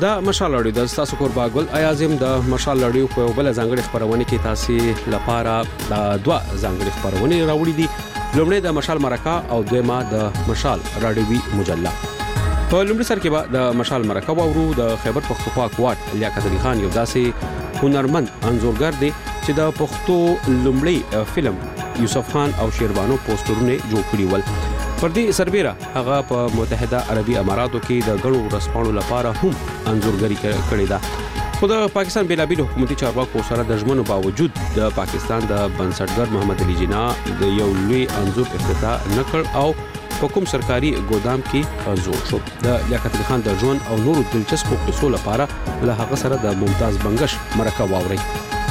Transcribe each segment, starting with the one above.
دا مشال اړیو د تاسو قربا ګل ایازم د مشال اړیو په بل ځانګړي خبرونه کې تاسو لپاره د دوه ځانګړي خبرونه راوړي دي. لومړی د مشال مرکه او دویمه د مشال رادیوي مجله. په لومړي سر کې به د مشال مرکه وورو. د خیبر پختونخوا کوټ لیاقت علي خان یو داسې هنرمند انځورګر دی چې د پښتو لومړی فلم یوسف خان او شیربانو پوسټرونه جوړ کړي ول. پر دې سربېره هغه په متحده عربي اماراتو کې د غړو ورسپانو لپاره هم انځورګري کړې ده. خو د پاکستان بېلابېلو حکومتي چارواکو سره د ژمنو باوجود د پاکستان د بنسټګر محمد علي جناح د یو لوی انځور افتتاح نکړ او په کوم سرکاري ګودام کې جوړ شو. د لیاقت علي خان د ژوند او نورو دلچسپو قصو لپاره له هغه سره د ممتاز بنگش مرکه واوري.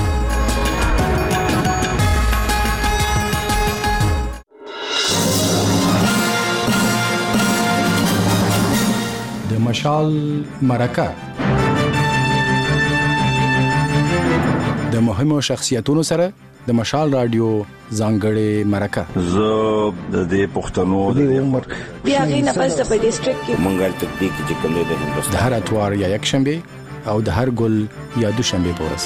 مشال مرکه د مهمو شخصیتونو سره د مشال رادیو ځانګړې مرکه. زه د دې پښتنو د عمر بیا غینه پس د ډیسټریکټ کې منګل تطبیق چې کوم د هندوستان د هر اتوار یا یک شنبه او د هر ګل یا دوشنبه پورس.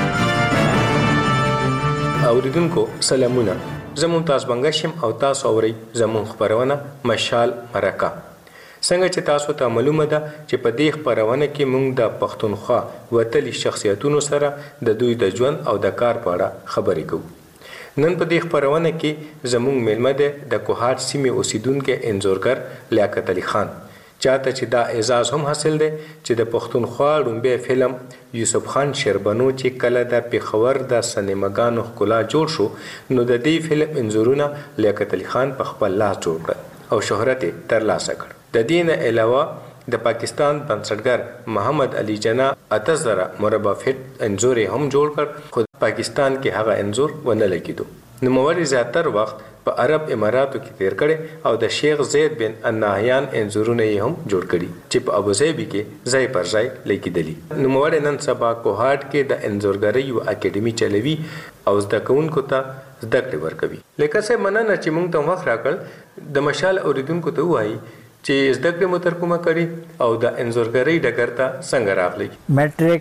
اوریدونکو سلامونه، زه ممتاز بنگشم او تاسو اورئ زموږ خبرونه مشال مرکه. څنګه چې تاسو ته معلومه ده چې په دې خبرونه کې موږ د پښتونخوا وتلي شخصیتونو سره د دوی د ژوند او د کار په اړه خبرې کوو. نن په دې خبرونه کې زموږ میلمه ده د کوهاټ سیمې اوسیدونکو انځورګر لیاقت علي خان، چاته چې دا اعزاز هم حاصل دی چې د پښتونخوا لومړی فلم یوسف خان شیربانو چې کله د پیښور د سینماګانو ښکلا جوړ شو، نو د دې فلم انځورونه لیاقت علي خان په خپل لاس جوړ کړ او شهرت ترلاسه کړ. د دې نه علاوه د پاکستان بنسټګر محمد علي جناح 8000 مربع فټ انځور هم جوړ کړ، خو پاکستان کې هغه انځور ونه لګیدو. نوموړي زیاتره وخت په عرب اماراتو کې تیر کړي او د شیخ زید بن نهیان انځورونه یې هم جوړ کړي چې په ابوظبي کې ځای پر ځای لګیدلي. نوموړي نن سبا کوهاټ کې د انځورګرۍ یو اکیډمي چلوي او زده کوونکو ته زده کړې ورکوي. لکه څه مننه چې موږ ته وخت راکړ. د مشال اوریدونکو ته وایي چې زده کړې مو تر کومه کړي او د انځورګرۍ ډګر ته څنګه راغلی؟ میٹرک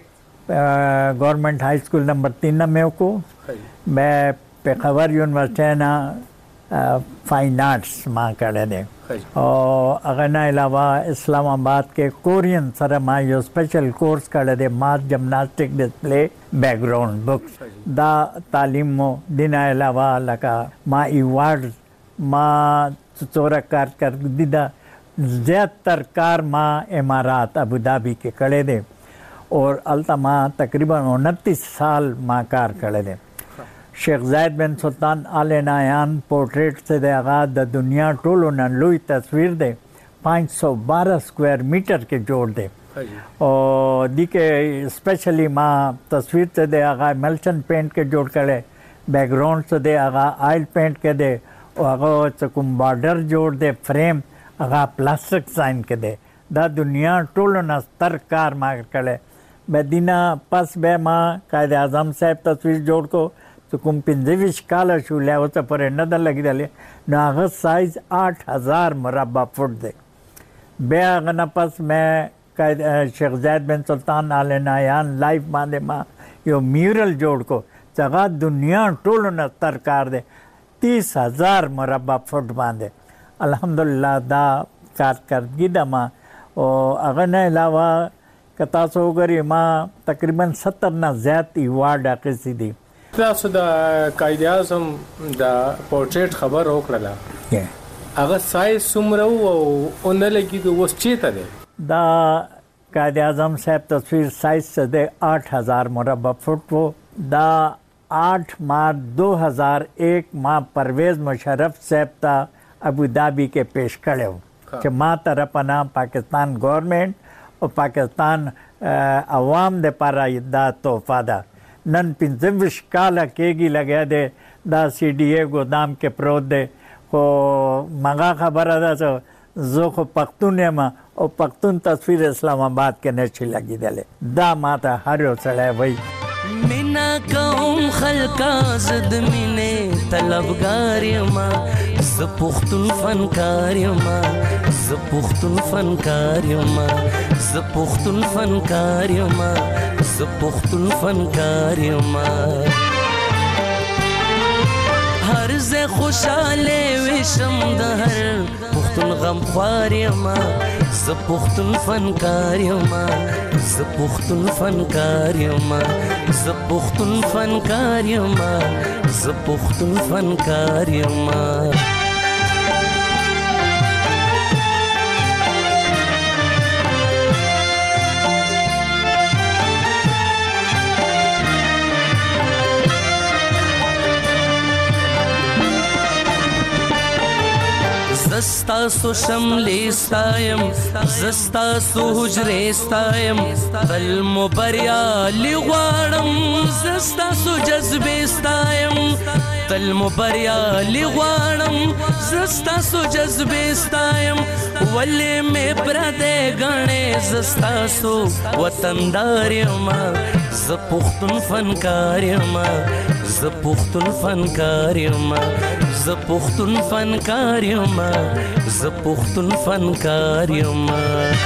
گورنمنٹ ہائی اسکول نمبر 3 میں کو میں پیښور یونیورسٹی نا فائن آرٹس ما کړی دی او هغه نه علاوه اسلام آباد کې کورین سره ما یو سپیشل کورس کړی دی، ماس جمناسټک ډسپلے بیک گراؤنډ بکس. دا تعلیم مو دین علاوه لکه ما ایوارډ ما څوره کارکردګي ده زیادتر کار ما امارات ابوظبی کې کړی دی اور الته ما تقریباً 29 سال ما کار کړی دی. شیخ زید بن سلطان آل نهیان پورټریټ چې دی هغه د دنیا ټولو نه لوی تصویر دی، 512 سکوयर میټر کې جوړ دی او دې کې سپیشلی ما تصویر چې دی هغه ملچن پینټ کې جوړ کړی، بیک ګراؤنډ چې دی هغه آئل پینټ کې دی او هغه چې کوم بارډر جوړ دی فریم هغه پلاستیک ساين کې دی. دا دنیا ټولو نه ستر کار ما کړی. بدینا پس به ما قائد اعظم صاحب تصویر جوړ کو چې کوم 25 کاله شو له اوسه پرې نه ده لګېدلې، نو هغه سایز 8000 مربع فٹ دی. بیا هغه نه پس مې قائد شیخ زید بن سلطان آل نهیان لایف باندې ما یو میورل جوړ کو چې هغه دنیا ټولو نه ستر کار دی، 30000 مربع فٹ باندې. الحمدلله دا کارکردګي ده ما او هغه نه علاوه که تاسو وګورئ ما تقریبا 70 نه زیات ایوارډ اخیستي دي. تاسو د قائد اعظم د پورټریټ خبر وکړه، هغه سایز څومره او نه لګیدو اوس چیرته دی؟ دا قائد اعظم صاحب تصویر سایز څه دی 8000 مربع فٹ و دا 8 مارچ 2001 ما پرویز مشرف صاحب ته ابوظبی کې پیش کړو چې ما طرفنا پاکستان گورنمنٹ او پاکستان عوام د پاره دا تحفه ده. نن 25 کاله کېږي لګیا دی دا سی ډي اے ګودام کې پروت دی، خو مغه خبره ده چې زه خو پښتون یم او پښتون تصویر اسلام آباد کې نشي لګېدلی. دا ماته هر یو سړی وایي مینا کوم خلقا زد مینه طلبګار یما ز پختون فنکار یما ز پختون فنکار یما ز پختون فنکار یما ز پختون فنکار یما هر زه خوشاله وشم د هر پختون غم خوار یما ز پختون فنکار یما ز پختون فنکار یما ز پختون فنکار یما ز پختون فنکار یما زستا سو شملی ستایم زستا سو حجرې ستایم تل مو بریالي غواړم زستا سو جذبې ستایم تل مو بریالي غواړم زستا سو جذبې ستایم ولې مې پردې غاڼې زستا سو وطندار یما ز پختون فنکار یما ز پختون فنکار یما ز پختون فنکار یما ز پختون فنکار یما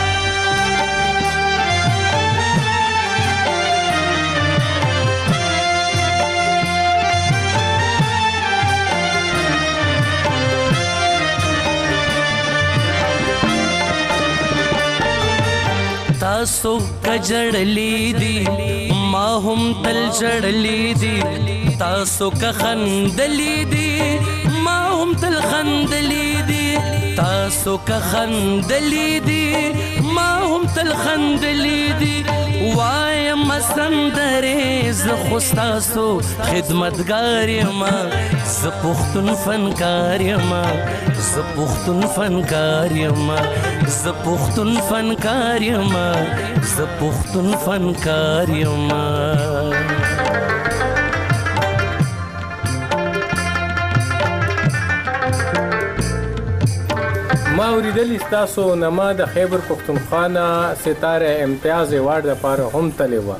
تاسو کجړلی دی ما هم تل جړلی دی تاسو که خندلی دی ما هم تل خندلی دی تاسو که خندلی دی ما هم تل خندلی دی وایم سندرې ز خو ستاسو خدمتګار یما ز پختون فنکار یما ز پختون فنکار یما ز پختون فنکار یما ز پختون فنکار یما ما اوریدلی ستاسو نما د خیبر پختونخوا نه ستاره امتیاز ایوارډ لپاره هم تللی وه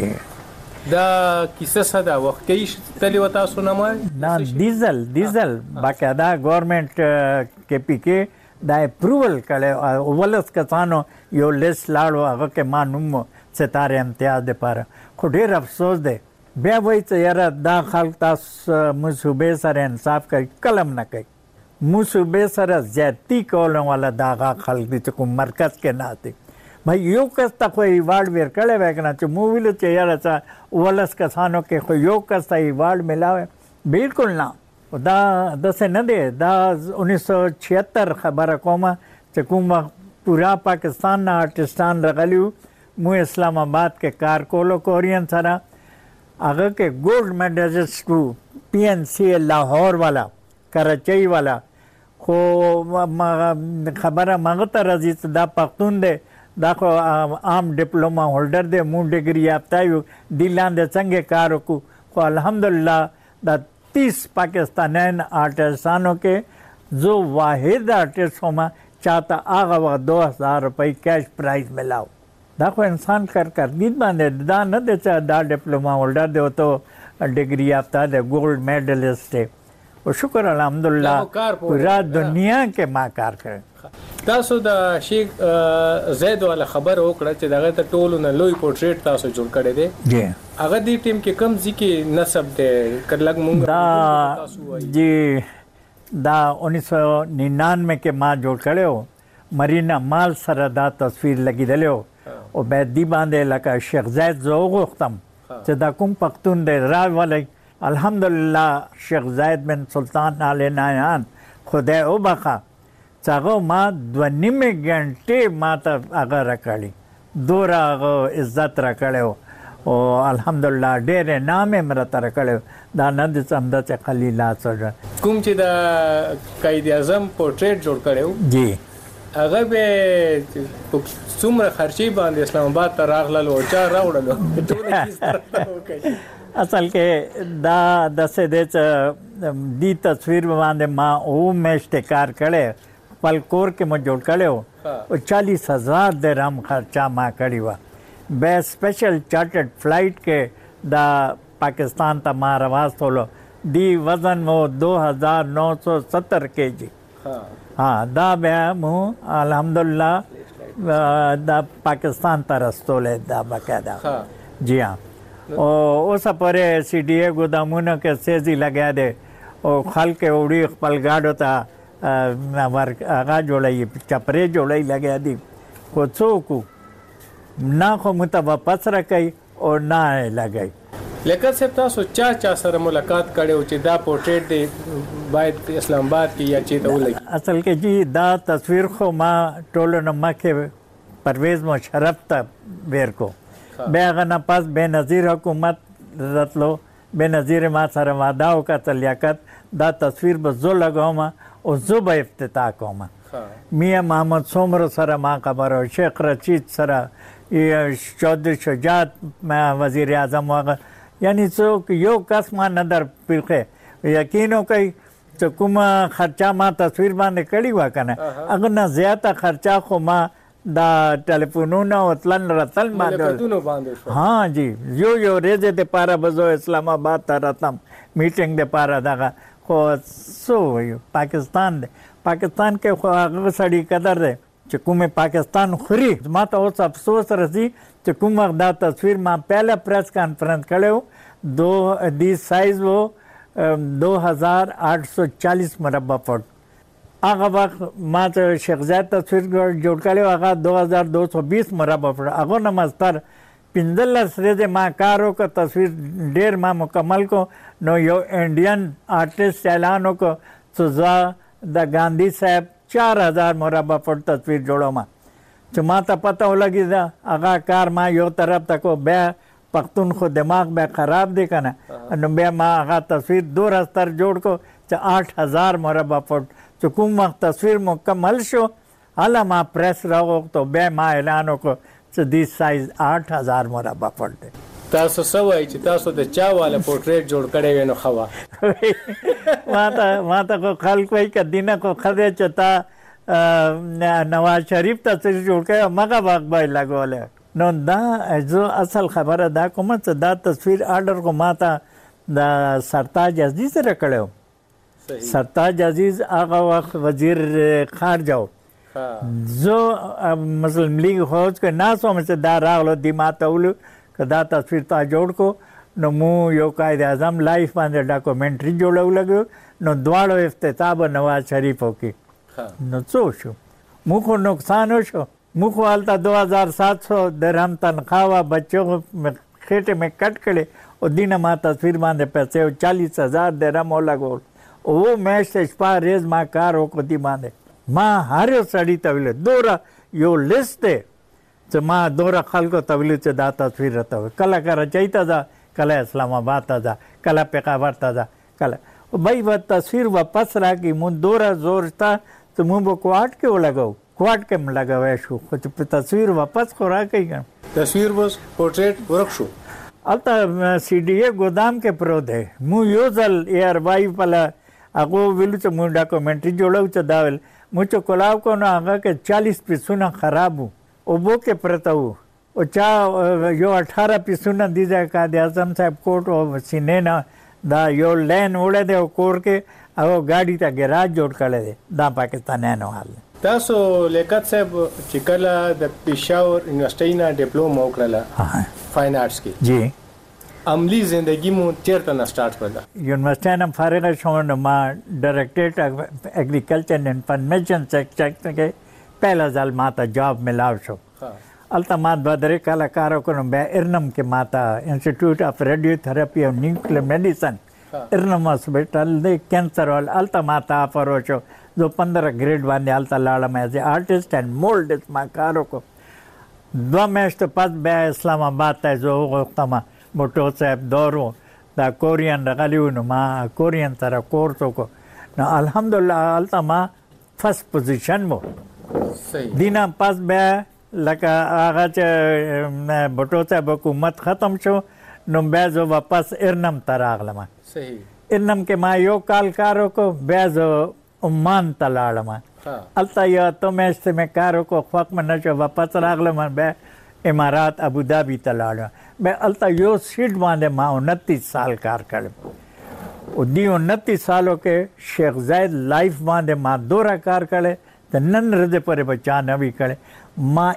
دا کیسه څه ده وختي تللی وه تاسو نما نه ډیزل باقاعده ګورنمنټ کې پی کې دا اپروول کړی اولس کسانو یو لیست لاړو هغه کې ما نوم ستاره امتیاز دپاره خو ډېر افسوس دی بیا وایي چې یاره دا خلک تاسو موږ صوبې سره انصاف کوي کلم نه کوي موږ صوبې سره زیاتي کولو والا دا هغه خلک دي چې کوم مرکز کې ناست دي بھائی یو کس ته خو ایوارډ ورکړی وی که نه چې موږ ویلو چې یاره څه اولس کسانو کې خو یو کس ته ایوارډ میلاوی بلکل نه دا داسې نه دی دا 1976 خبره کومه چې کوم وخت پورا پاکستان نه آرټسټان راغلي وو موږ اسلام آباد کې کار کولو کورین سره هغه کې ګولډ میډلسټ وو PNC لاهور والا کراچۍ والا خو خبره مغه ته راځي چې دا پښتون دی دا خو عام ډپلوما هولډر دی مونږ ډګري یافته یو دې لاندې څنګه کار وکړو خو الحمدلله دا 30 پاکستانیان آرټسټانو کې جو واحد آرټسټ ہوما چاہتا هغه وخت 2000 روپۍ کیش پرایز ملاو دا خو انسان کارکردګي باندې دا نه دی چې دا ډپلوما هولډر دی او ته ډګري یافته دی ګولډ میډلسټ دی او شکر الحمدلله پورا دنیا کې ما کار کړی تاسو د شیخ زید والا خبر وکړه چې دغه ته ټولو نه لوی پورټریټ تاسو جوړ کړی دی جی هغه دی ټیم کې کم ځکه نسب دی کلګ مونږ دا جی دا 1999 کې ما جوړ کړو مرینا مال سره دا تصویر لګیدلو او به دی باندې لکه شیخ زید زو غوښتم چې دا کوم پښتون دی راولای الحمدلله شیخ زید بن سلطان آل نایان خدای وبخه څنګه ما 2.5 غنټې ما ته هغه راکړي دوره هغه عزت راکړی او الحمدلله ډېر نام یې مرته راکړی دا نه د څمده چې خلیلا سره کوم چې د قائد اعظم پورټریټ جوړ کړو جی هغه به څومره خرچي باندې اسلام آباد ته راغلل او چا راوړل ټول اصل کې دا داسې دی چې دی تصویر باندې ما او میاشتې کار کړی خپل کور کې مو جوړ کړی و او 40,000 درهم خرچه ما کړې وه بیا سپیشل چارټرډ فلایټ کې دا پاکستان ته ما راواستولو دی وزن مو 2970 kg. हाँ دا बया मु अल्हम्दुलिल्लाह दा पाकिस्तान तरस्तोले दा बकायदा. जी हाँ. और उस परे CDA गोदामुन के सेजी लगा दे और खल के उड़ी पल गाड़ो था आगा जोड़ाई चपरे जोड़ाई लगा दी को चोकू ना को मुतबा पस रखी और ना लगाई. लेकिन से तासो चा सर मुलाकात करे उचे दा पोर्ट्रेट दे बायद इस्लामाबाद की या चीता लगी. असल के जी दा तस्वीर को माँ टोलो नमा के परवेज मुशर्रफ था बेर को बेगना पास बेनज़ीर हुकूमत रतलो बेनज़ीर माँ सर वादाओं का तलियाकत दा तस्वीर बजो लगाओ माँ और जुब इफ्तिताह को माँ मियाँ मोहम्मद सोमरो सर माँ कबर शेख रशीद सर ये चौधरी शुजात वज़ीर आज़म वगैरह यानी सो यो कसमा नदर पिलखे यकीनों कई तो कुमा खर्चा माँ तस्वीर बांधे कड़ी हुआ करना अगर ना ज़्यादा खर्चा को माँ दा टेलीफोनों ना उतलन रतन बांधे. हाँ जी यो रेजे दे पारा बजो इस्लामाबाद तरतम मीटिंग दे पारा दागा को सो पाकिस्तान के अगर सड़ी कदर दे चकू में पाकिस्तान खुरी माँ तो उस अफसोस रसी चकू में दा तस्वीर माँ पहले प्रेस कॉन्फ्रेंस करे हो दी साइज वो 2840 मुरब्बा फुट आगा वक्त माँ तो शेख ज़ैद तस्वीर जोड़ करे आगा 2220 मुरब्बा फुट अगो नमस्तर पिंजल सरेजे माँ कारों का तस्वीर डेर माँ मुकम्मल को नो यो इंडियन आर्टिस्ट ऐलानों को सुजा द गांधी साहब 4000 मुरब्बा फुट तस्वीर जोड़ो माँ तो माँ तो पता हो लगी था आगा कार माँ यो तरफ तक को बे पख्तून को दिमाग बे खराब देखा ना बे माँ आगा तस्वीर 2 रस्तर जोड़ को 8000 मुरब्बा फुट चुकुम तस्वीर मुकम्मल शो हाला माँ प्रेस रहो तो बे माँ ऐलानों को दी साइज 8000 मुरब्बा फुट दे. तासो सवाई ची तासो ते चा वाला पोर्ट्रेट जोड़ करे वेनो खवा माता को खल कोई का दिना को खदे चता नवाज शरीफ तस्वीर जोड़ के मगा बाग बाई लगोले नो दा जो असल खबर दा को मत दा तस्वीर ऑर्डर को माता दा सरताज अजीज रखड़े हो. सरताज अजीज आगा वक्त वजीर खारजा हो जो मुस्लिम लीग फौज के ना समझ से दा रागलो दिमाग तौलू दा तस्वीर ता जोड़ को नो मुँह यो कायदे आज़म लाइफ बांधे डॉक्यूमेंट्री जोड़ो लगे नो द्वाड़ो इफ्तिताब नवाज शरीफों की नो चोशो मुँह को नुकसान हो शो मुँह को हालता 2700 दरहम तनख्वाह बच्चों को खेटे में कट करे और दिन माँ तस्वीर बांधे पैसे 40,000 दरहम हो लगो वो मैच से स्पा रेज माँ कार हो को दी बांधे माँ हारे सड़ी तविले दोरा यो लिस्ट है तो माँ दोरा खल को तविले से दा तस्वीर रहता हुआ कला का रचयिता था कला इस्लामाबाद था कला पेशावर था कला भाई वह तस्वीर वापस रहा कि मुँह दोरा जोर था तो मुँह वो क्वाट के वो लगाओ क्वाट के में लगा हुआ शू कुछ तस्वीर वापस को रहा कहीं तस्वीर बस पोर्ट्रेट वर्क शू अल्ता CDA गोदाम के प्रोद है मुँह योजल यार वाई पला अगो विलु तो मुँह डॉक्यूमेंट्री जोड़ा उच्च दावल मुझे कोलाव को ना आगा के 40 पिसुना खराब हूँ वो के प्रताऊ वो चा यो 18 पिसुना दी जाए का आजम साहब कोर्ट और सीने ना दा यो लैन उड़े दे कोर के वो गाड़ी ता गैराज जोड़ कर दे दा पाकिस्तान है नो हाल तासो लेकत साहब चिकला द पेशावर यूनिवर्सिटी ना डिप्लोमा उकरला फाइन आर्ट्स की जी अमली जिंदगी में चेरतना स्टार्ट पड़ा यूनिवर्सिटी ना फारिग शोन मां directorate agriculture and information sector के पहला साल माता जॉब मिलाव शो अल्ता मात बदरे कलाकारों को बे इरनम के माता इंस्टीट्यूट ऑफ रेडियोथेरेपी और न्यूक्लियर मेडिसिन इरनम हॉस्पिटल दे कैंसर वाल अल्ता माता फरोशो जो 15 ग्रेड वाले अल्ता लाड़ा में ऐसे आर्टिस्ट एंड मोल्ड इस माकारों को 2 मैच तो पास बे इस्लामाबाद है जो तमा मोटो साहब दौरों दा कोरियन रगालियों माँ कोरियन तरह कोर्सों को ना अल्हम्दुलिल्लाह अल्ता माँ फर्स्ट पोजीशन में दीना पास बे लका आगा च बटो साहब हुकूमत ख़त्म शो नो बेजो वापस इरनम तरागलमा सही इरनम के माँ यो कालकारों को बेजो उम्मान तलाड़मा अल्ता यो तो मैं इससे मैं कारों को ख्वाक में नचो वापस रागलमा बे इमारात अबू धाबी तलाड़ा बे अल्ता यो सीट बांधे माँ 29 साल कार कर دی 29 सालों के शेख ज़ैद लाइफ बांधे मां दोरा कार करे त नन रदे पर बचा न भी करे मां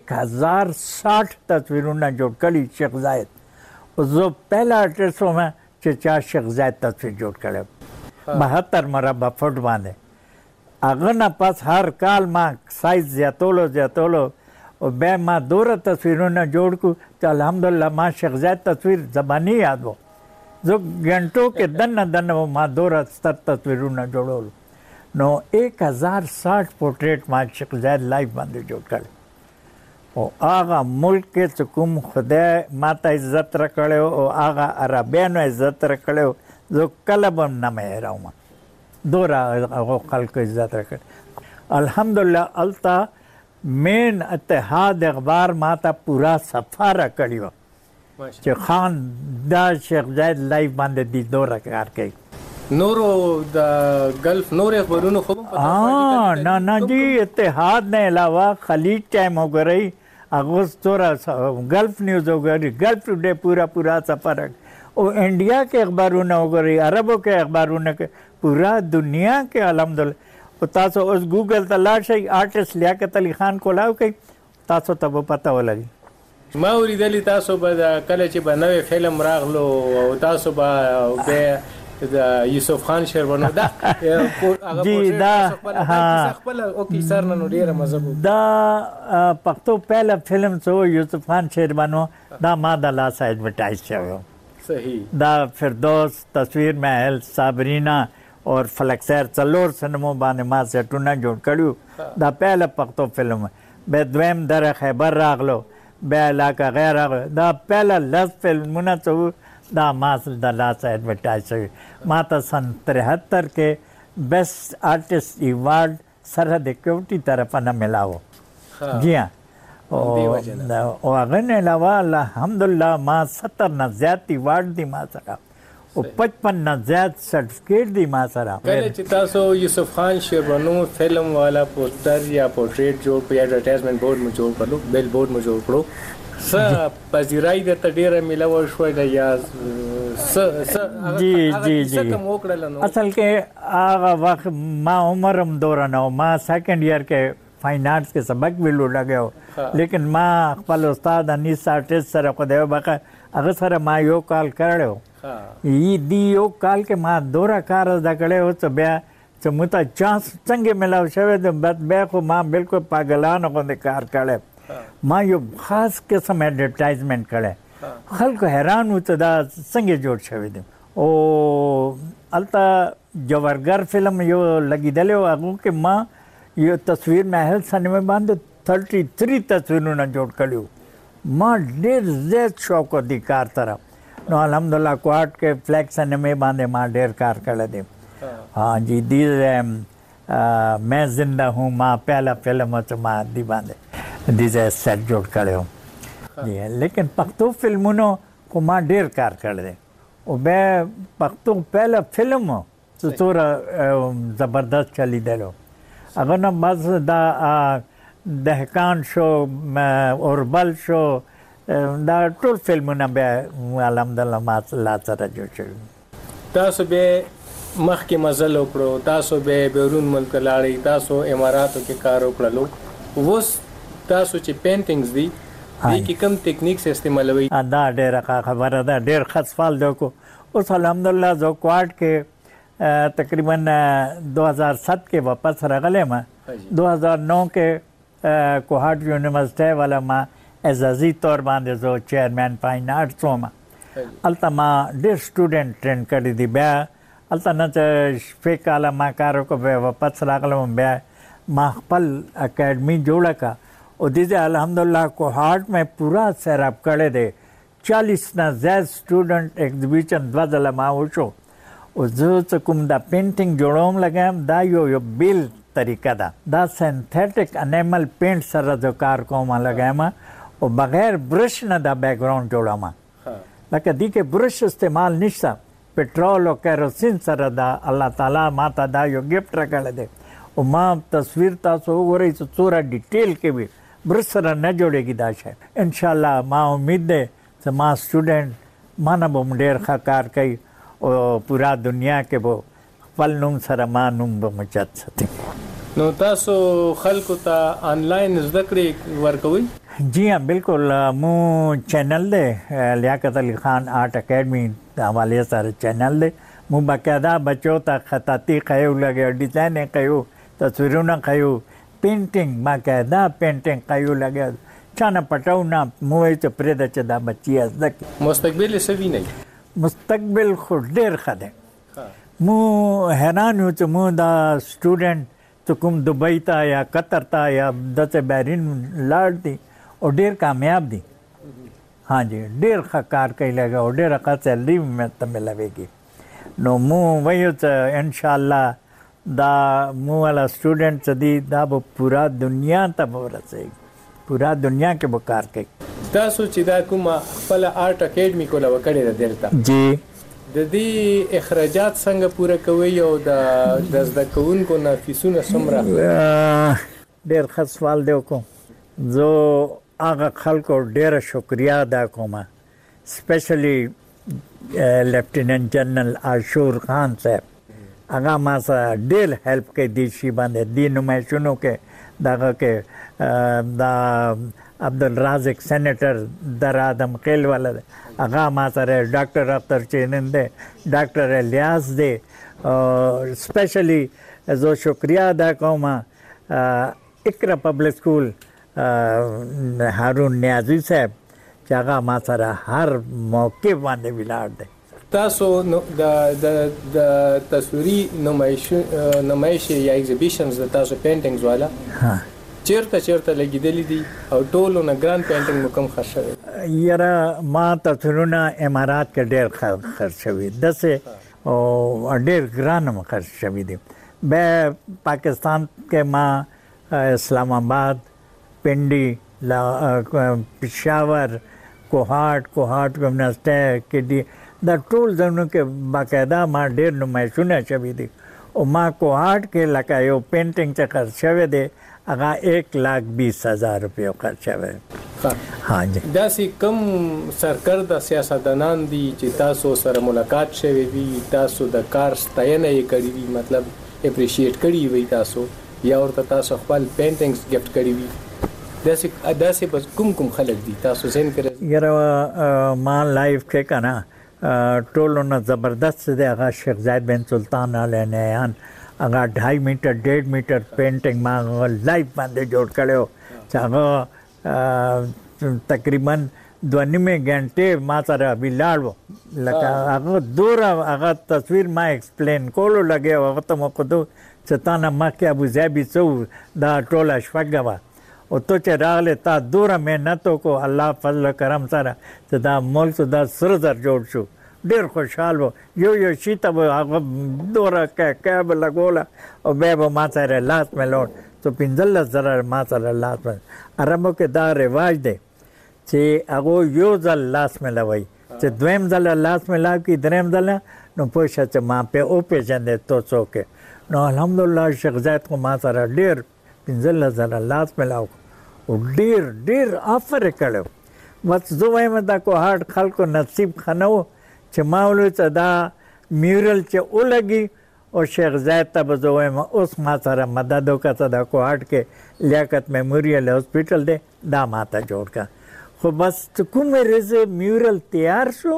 1060 तस्वीरों न जोड़ करी शेख ज़ैद जो पहला आर्टिस्टों में चार शेख ज़ैद तस्वीर जोड़ करे 72 मरबा फुट बांधे अगना पास हर काल मां साइज ज्यातोलो और बे मां दोरा तस्वीरों न जोड़ को तो अल्हम्दुलिल्लाह मां शेख ज़ैद तस्वीर जबानी याद हो जो घंटों के दन वो मां दोरा 70 तस्वीरों न जोड़ो नो 1060 पोर्ट्रेट मां शेख ज़ैद लाइफ बंदे जोड़ कर ओ आगा मुल्क के चुकुम खुदा माता इज्जत रखड़े ओ आगा अरबियन इज्जत रखड़े जो कलबम न में रहूं दोरा ओ खल को इज्जत रखड़े अल्हम्दुलिल्लाह अल्ता मेन इत्तेहाद अखबार माता पूरा सफारा करियो چې خان دا شیخ زید لایف باندې دی دوره کار کوي نورو د گلف نور خبرونو خو نه جی اتحاد نه علاوه خلیج ٹائم ہو گئی اگستورا گلف نیوز ہو گئی گلف ٹوڈے پورا سفر اور انڈیا کے اخباروں نے ہو گئی عربوں کے اخباروں نے پورا دنیا کے الحمدللہ تاسو اس گوگل تلاشي آرټست لیاقت علی خان کولاو کوي تاسو ته پته ولګي ما اوریدلی تاسو به کله چې به نوې فلم راغلو او تاسو به د یوسف خان شیربانو دا جی دا خپل او کی سر نن ډیره مزه دا پښتو پہلا فلم سو یوسف خان شیربانو دا ما د لاس ایڈورټایز شوی صحیح دا فردوس تصویر محل صابرینا اور فلک سیر څلور سینمو باندې ما سیټونه جوړ کړیو دا پہلا پښتو فلم به دویم در خیبر راغلو به علاقه غیر دا پہلا لس فلمونه څو دا ما د لاس ایڈورټایز شوی ما ته سن 73 کې بیسٹ آرټسٹ ایوارڈ سرحد کیوټی طرف نه ملاو جی ہاں او هغه نه علاوه الحمدلله ما 70 نه زیات ایوارڈ دی ما څخه او 55 نه زیات سرټیفیکیټ دی ما سره کله چې تاسو یوسف خان شیربانو فلم والا پوسټر یا پورټریټ جوړ په ایڈورټایزمنت بورډ مو جوړ کړو بیل بورډ مو جوړ کړو س پذیرای د تډیره ملاو شوی د یا س جی اصل کې هغه وخت ما عمرم دوران او ما سیکنډ ایئر کې फाइन आर्ट्स के सबक भी लॻियो लेकिन मां خپل استاد انیس آرټست سره خدای بخا هغه سره ما یو کال کړو ای دی یو کال کې ما دورا کار زده کړو چې بیا چې مته چانس څنګه ملاو شوی د بعد بیا خو ما بالکل پاگلانو باندې کار کړو ما یو خاص قسم ایڈورټایزمنت کړو خلک حیران و چې دا څنګه جوړ شوی دی او التا جوارګر فلم یو لګیدلو هغه کې ما यो तस्वीर महल सिनेमा बांधे 33 तस्वीरों जोड़ करियो मां ढेर ज़्यादा शौक अधिकार तरफ नो अल्हम्दुलिल्लाह क्वार्ट के फ्लैग सिनेमा बांधे मां ढेर कार कर दे हाँ जी दी मैं जिंदा हूँ मां पहला फिल्म तो मां दी बांधे दी सेट जोड़ करियो जी लेकिन पख्तो फिल्मों को मां ढेर कार कर दे और मैं पख्तो पहला फिल्म तो थोड़ा ज़बरदस्त चली दे लो अगर न बस दा दहकान शो और बल शो दा टोल फिल्म न बे अलहमदुलिल्लाह मा ला سره جوړ شوی تاسو به مخکې مزل وکړو تاسو به بیرون ملک لاړی تاسو اماراتو کې کار وکړلو وس تاسو چې پینټینګز دي دې کې کوم ټیکنیکس استعمالوي دا ډېر خبره ده ډېر خاص فال دی کو اوس الحمدلله زو کوارټ کې तकरीबन 2007 के वापस रगले में 2009 के कोहाट यूनिवर्सिटी वाला मां एजाजी तौर बांधे जो चेयरमैन फाइन आर्ट्स में अलता मां डेढ़ स्टूडेंट ट्रेन कर दी बया अलता न फेक आला मां कारो को बे वापस रगले में बया मां खपल एकेडमी जोड़ा का और दीजिए अल्हम्दुलिल्लाह कोहाट में पूरा सेटअप करे दे 40 ना ज्यादा स्टूडेंट एग्जीबिशन द्वाजला मां उठो और जो चकुम दा पेंटिंग जोड़ोम लगाम दा यो बिल तरीका दा सिंथेटिक एनिमल पेंट सर जो कार को मा लगाम और बगैर ब्रश न दा बैकग्राउंड जोड़ामा लका दी के ब्रश इस्तेमाल निशा पेट्रोल और केरोसिन सर दा अल्लाह ताला माता दा यो गिफ्ट रखल दे और मां तस्वीर ता सो हो रही तो पूरा डिटेल के भी ब्रश सर न जोड़ेगी दा है इंशाल्लाह मां उम्मीद है मां स्टूडेंट माना बम ढेर कार कई او پورا دنیا کې به خپل نوم سره ما نوم به مچت ساتي. نو تاسو خلکو ته آنلاین زده کړې ورکوي؟ جی हाँ बिल्कुल. मूं चैनल दे लियाकत अली खान आर्ट अकेडमी हवाले सारे चैनल दे मूं बाक़ायदा बच्चों तक ख़ताती कयो लगे, डिज़ाइने कयो, तस्वीरों कयो, पेंटिंग बाक़ायदा पेंटिंग कयो लगे, चाना पटाऊ ना मुँह तो प्रेद चदा बच्ची अजदक मुस्तकबिल सभी नहीं मुस्तकबिल खुद देर खदे. मूं हैरान हूँ तो मूं दा स्टूडेंट तो कुम दुबई था या कतर था या दस बैरिन लाड थी और डेर कामयाब थी. हाँ जी डेर कार कही लगा और डेर का सैलरी में तमें लगेगी. नो मुँह वही तो इंशाल्लाह दा मुँह वाला स्टूडेंट सदी दा वो पूरा दुनिया तब रसेगी, पूरा दुनिया के बुकार कही. تاسو چې دا کومه خپل آرټ اکیډمي کوله وکړې ده دلته जी د دې اخراجات څنګه پوره کوي او د زده کوونکو نه فیسونه څومره؟ ډېر ښه سوال دی وکړو. زه هغه خلکو ډېره شکریه ادا کوم، سپیشلی لیفټیننټ جنرل عاشور خان صاحب. هغه ما سره ډېر هیلپ کوي دې شي باندې، دې نمایشونو کې دغه کې دا عبدالرازق سینیټر در آدم خیل والا دی، هغه ما سره ډاکټر اختر چینن دی، ډاکټر الیاس دی. سپیشلی زه شکریه ادا کوم اقرا پبلک سکول هارون نیازی صاحب چې هغه ما سره هر موقع باندې ولاړ دی. تاسو د تصویري نمایش یا ایگزیبیشنز د تاسو پینټینګز والا چیرته لګیدلی دي او ټولو نه ګران پینټینګ مو کوم خرڅ شوی؟ یاره ما تصویرونه امارات کې ډېر خرڅ شوي، داسې او ډېر ګران هم خرڅ شوي دي. بیا پاکستان کې ما اسلام آباد، پنڈی، پشاور، کوهاټ ګمناسټک کې دي، دا ټول ځایونو کې باقاعده ما ډېر نمایشونه شوي دي. او ما کوهاټ کې لکه یو پینټینګ چې خرڅ شوی دی هغه 1,20,000 روپیو خرڅ شوی. हाँ जी. داسې کوم سرکرده سیاستدانان دي چې تاسو سره ملاقات شوی وي، تاسو د کار ستاینه یې کړې وي، مطلب اپریشیټ کړي وي تاسو، یا ورته تاسو خپل پینټینګز ګفټ کړي وي؟ داسې بس کوم خلک دي تاسو ذهن کې؟ یاره ما لایف کې کنه ټولو نه زبردست دی هغه شیخ زاید بن سلطان علی نیان، هغه 2.5 میټر 1.5 میټر پینټینګ ما لایف باندې جوړ کړو چې هغه تقریبا 2.5 غنټې ما سره ولاړ و. لکه هغه دوره هغه تصویر ما ایکسپلین کولو لګیا هغه ته مو خو چې تا نه مخکې ابوظبي څه دا ټوله شپږه وه او ته چې راغلې تا دوره محنت وکړو الله فضل و کرم سره چې دا ملک دا سره زر جوړ شو. ډېر خوشحال و، یو شي ته به هغه دوره کیا به لګوله او بیا به ما سره لاس میلوړ. تو 15,000 ما سره لاس میلوړ. عربو کې دا رواج دی چې هغه یو ځل لاس میلوي، چې دویم ځل لاس میلاو کړي، دریم ځل نو پوه شه چې ما پې وپېژندې ته څوک یې. نو الحمدلله شیخ زاید خو ما سره ډېر 15,000 لاس میلاو او ډېر آفر یې کړی. بس زه وایم دا کوهاټ خلکو نصیب ښه نه و چې ما ولوي چې دا میورل چې ولګي او شیخ زاید ته به زه وایم اوس ما سره مدد وکړه چې دا کوهاټ کې لیاقت میموریل هاسپیټل دی دا ما ته جوړ کړه. خو بس کومې ورځې میورل تیار شو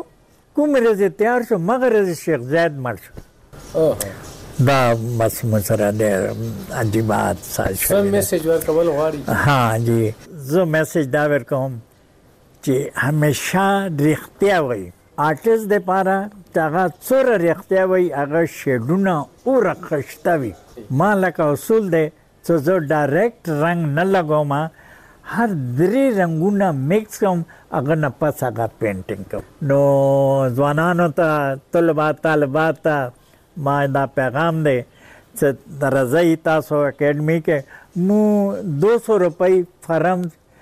مغه ورځې شیخ زاید مړ شو. دا بس مو سره ډېر عجیب حادثه شوې. میسج ورکول غواړي؟ ها جی زه میسج دا ورکوم چې همیشه رښتیا وایي. آرټسټ دپاره چې هغه څومره رښتیا وایي هغه شیډونه اوره ښایسته وي. ما لکه اصول دی چې زه ډایرکټ رنګ نه لګوم، هر 3 رنګونه میکس کوم، هغه نه پس هغه پینټینګ کوم. نو ځوانانو ته طالبات ته ما دا پیغام دی چې راځئ تاسو اکیډمي کې مو 200 روپۍ فرم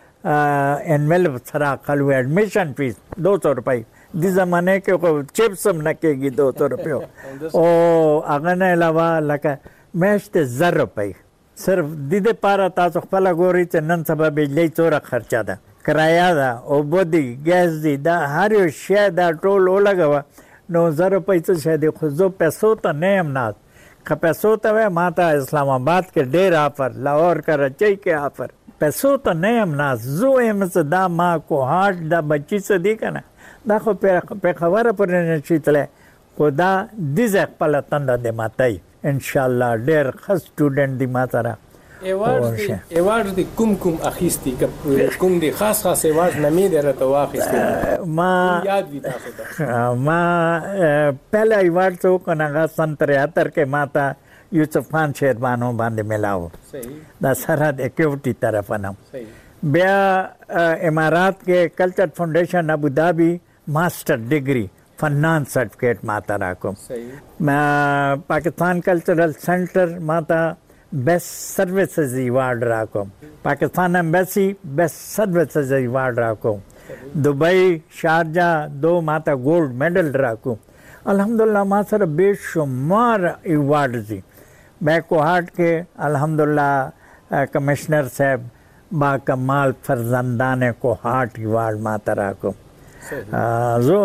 انویلپ سره اقل وي، ایڈمیشن فیس 200 روپۍ. دې زمانه کې خو چپس هم نه کېږي 200 روپیو. او هغه نه علاوه لکه میاشتې 1000 روپۍ صرف دې دپاره تاسو خپله ګورئ چې نن سبا بجلۍ څومره خرچه ده، کرایه ده، اوبه دي، ګیس دي، دا هر یو شی دا ټول ولګوه نو زر پیسې شه دي خو زه پیسو ته نه یم ناست که پیسو ته وای ما ته اسلام آباد کې ډېر آفر لاهور کراچۍ کې آفر پیسو ته نه یم ناست زه وایم چې دا ما کوهاټ دا بچي څه دي که نه دا خو پېښوره پورې نه شي تللی خو دا دې ځای خپله تنده دې ماتوي انشاءالله ډېر ښه سټوډنټ دي ما سره ایوارډ دی کوم اخیستی کوم دی خاص ایوارډ نامې دی راته واخیستی ما یاد وي تاسو ته ما پهلا ایوارډ څه وکړ هغه سن 73 کې ما ته یوسف خان شیربانو باندې ملاو دا سرحد ایکیورټي طرفه نه بیا امارات کې کلچر فاؤنڈیشن ابوظہبی ماسٹر ڈگری فنان سرٹیفکیٹ ماتا راکم پاکستان کلچرل سینٹر ماتا بیسٹ سروسز ایوارڈ راکم پاکستان ایمبیسی بیسٹ سروسز ایوارڈ راکم دبئی شارجہ 2 ماتا گولڈ میڈل راکم الحمدللہ ما سره بے شمار ایوارڈ دی میں کوہاٹ کے الحمدللہ کمشنر صاحب با کمال فرزندان کوہاٹ ایوارڈ ماتا راکم زو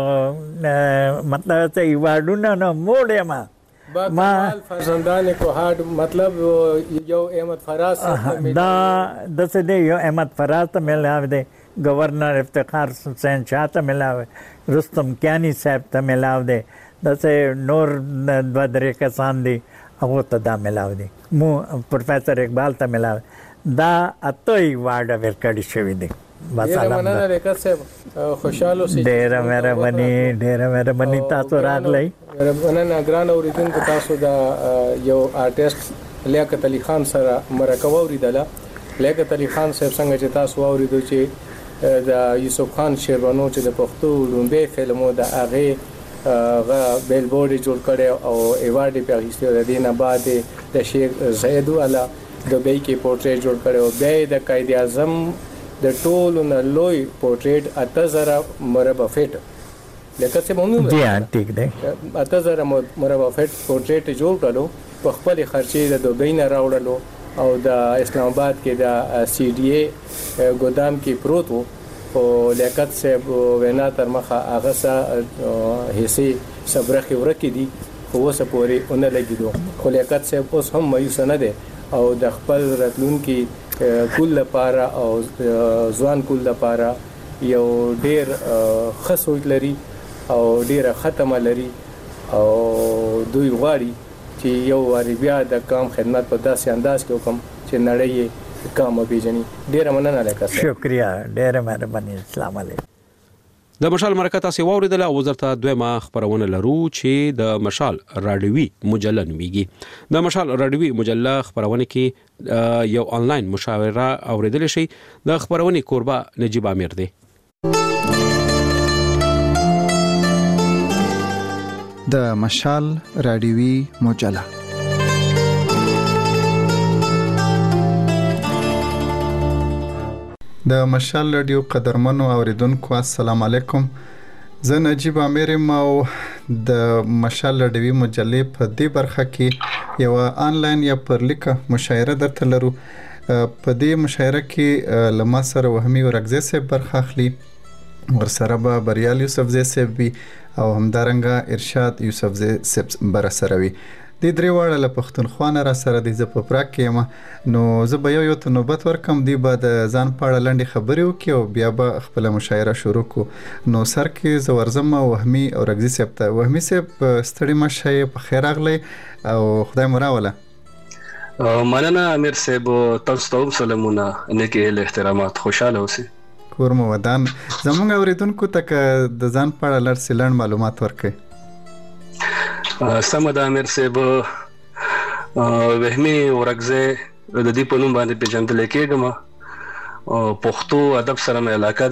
مطلب ته ایوارډونه نه موړې ما فرزندان کوهاټ مطلب یو احمد فراز دا دسه دی یو احمد فراز ته ملاو دی گورنر افتخار حسین شاہ ته ملاو رستم کیانی صاحب ته ملاو دی دسه نور دو درې کسان دي هغه ته دا ملاو دی مو پروفیسر اقبال ته ملاو دا اته ایوارډ ورکړی شوی دی بس مننه ریکت صاحب خوشاله اوسئ ډېره مهرباني تاسو راغلی مننه ګران اوریدونکو تاسو دا یو آرټیسټ لیاقت علي خان سره مرکه واوریدله لیاقت علي خان صاحب څنګه چې تاسو واوریدو چې د یوسف خان شیربانو چې د پښتو لومبۍ فلمو د هغې بیل بورډ جوړ کړی او ایوارډ یې پې اخیستی د دې نه بعد د شیخ زید والا دبۍ کې پورټریټ جوړ کړی او بیا یې د قائد اعظم د ټولو نه لوی پورټریټ 8000 مربع فیټ لکه څه مونږ جی ها ٹھیک دی 8000 مربع فیټ پورټریټ جوړ کړو په خپل خرچې د دبۍ نه راوړلو او د اسلام آباد کې د سی ډي اے ګودام کې پروت وو او لیاقت صاحب وینا تر مخه هغه سه حصې صبرخي ورکې دي خو اوسه پورې ونه لګېدو خو لیاقت صاحب اوس هم مایوسه نه دی او د خپل راتلونکي کول لپاره او ځوان کول لپاره یو ډیر ښه سوچ لري او ډیره ختمه لري او دوی غواړي چې یو واري بیا د کام خدمت په داسې انداز کې وکم چې نړۍ یې کام وپېژني ډیره مننه لیاقت صاحب شکریہ ډیره مهرباني السلام علیکم د مشال مرکه تاسو واوریدل او وزارت دویمه خبرونه لرو چې د مشال راډیوي مجله نومیږي د مشال راډیوي مجله خبرونه کې یو آنلاین مشاوره اوریدل شي د خبرونه کوربه نجیب امیر دی د مشال راډیوي مجله د مشال رادیو قدرمنو اوریدونکو السلام علیکم زه نجیب امیر او د مشال راډیوي مجلې په دې برخه کې یو آنلاین یا پرلیکه مشاعره درته لرو په دې مشاعره کې لما سره وهمي ورغزه سه برخه اخلي ورسره به بریال یوسفزی صاحب وي او همدارنګه ارشاد یوسفزی صاحب بر سره وي د درې واړه له پښتونخوا نه را سره د زه په پراګ کې یم نو زه به یو ته نوبت ورکم دی به د ځان په اړه لنډې خبرې وکړي او بیا به خپله مشاعره شروع کړو نو سر کې زه ورځم وهمي اورغزي صاحب ته وهمي صاحب ستړي مه شئ په خیر راغلی او خدای مو راوله مننه امیر صاحب تاسو ته هم سلامونه نیکې هیلې احترامات خوشحاله اوسئ کور مو ودان زموږ اوریدونکو ته که د ځان په اړه لږ څه لنډ معلومات ورکړئ سمه ده امیر صاحب وهمي ورغزه د دې په نوم باندې پیژندل کېږم پښتو ادب سره مې علاقه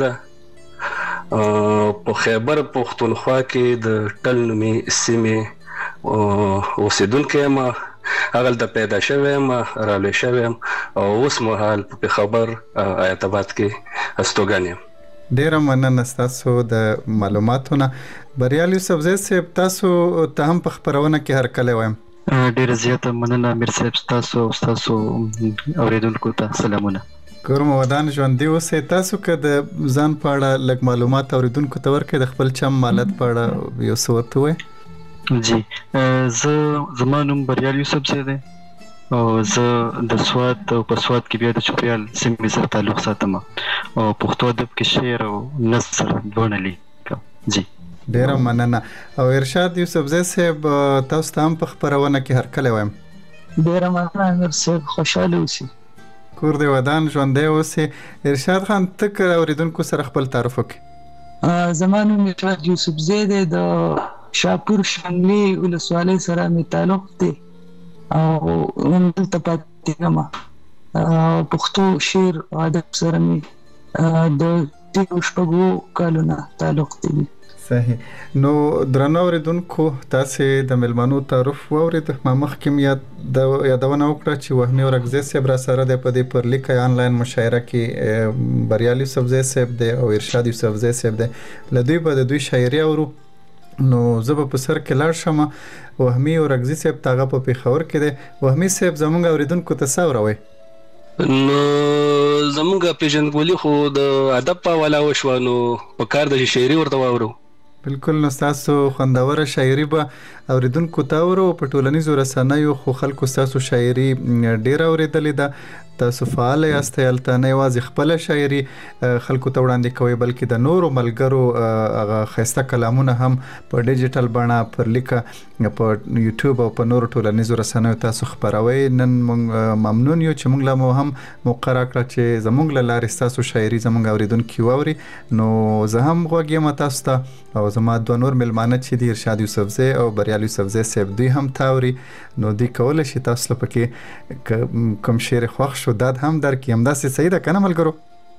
ده په خیبر پښتونخوا کې د ټل نومي سیمې اوسیدونکی یم هغلته پیدا شوی یم رالوی شوی یم او اوس مهال په خبر آیت آباد کې استوګن یم ډیره مننه ستاسو د معلوماتونه بریال یوسفزی صاحب تاسو ته هم په خبرونه کې هرکلی وایم ډیره زیاته مننه امیر صاحب تاسو اوریدونکو ته سلامونه کورم ودان ژوندي اوسئ. تاسو که د ځان په اړه لږ معلومات اوریدونکو ته ورکړئ، د خپل چم مالت په اړه یو څه ورته ووایئ. جی زما نوم بریال یوسفزی دی او زه د سوات او په سوات کې بیا د چوپیال سیمې سره تعلق ساتم او پښتو ادب کې شعر او نثر دواړه لیکم. جی ډیره مننه. او ارشاد یوسفزی صاحب تاسو ته هم په خپرونه کې هرکلی وایم. ډیره مننه امیر صاحب، خوشحاله اوسئ. کور دې ودان ژوندی اوسئ. ارشاد خان ته که اوریدونکو سره خپل تعارف وکړئ. زما نوم ارشاد یوسفزی دی، د شاپور شانګلې ولسوالۍ سره مې تعلق دی او دلته پاتې یم. پښتو شعر او ادب سره مې د تېرو 6 کالونو تعلق دی. صحیح. نو درنو اوریدونکو، تاسې د میلمنو تعارف واورید. ما مخکې یادونه وکړه چې وهمي اورکزی صاحب را سره دی په دې پرلیکه آنلاین مشاعره کې. بریال یوسفزی صاحب دی او ارشاد یوسفزی صاحب دی. له دوی به د دوی شاعري اورو. نو زه به په سر کې لاړ شم. وهمي اورکزی صاحب ته هغه په پېښور کې دی. وهمي صاحب زموږ اوریدونکو ته څه اوروئ؟ نو زموږ پیژندګلوي خو د ادب په حواله وشوه، نو په کار د شاعري ورته واورو. بالکل. نو ستاسو خوندوره شاعري به اوریدونکو ته اورو. په ټولنیزو رسنیو خو خلکو ستاسو شاعري ډیره اوریدلې ده. تاسو فعال یاست، هلته نه یوازې خپله شاعري خلکو ته وړاندې کوئ بلکې د نورو ملګرو هغه ښایسته کلامونه هم په ډیجیټل بڼه پرلیکه په یوټیوب او په نورو ټولنیزو رسنیو تاسو خپروئ. نن موږ ممنون یو چې موږ له مو هم موقع راکړه چې زموږ له لارې ستاسو شاعري زموږ اوریدونکي واوري. نو زه هم غوږ یم تاسو ته، او زما 2 نور میلمانه چې دي ارشاد یوسفزی او بریال یوسفزی صاحب، دوی هم تاوري. نو دوی کولی شي تاسو له پکې کوم شعر خوښ شو داد هم درکړي. همداسې صحیح ده که نه ملګرو؟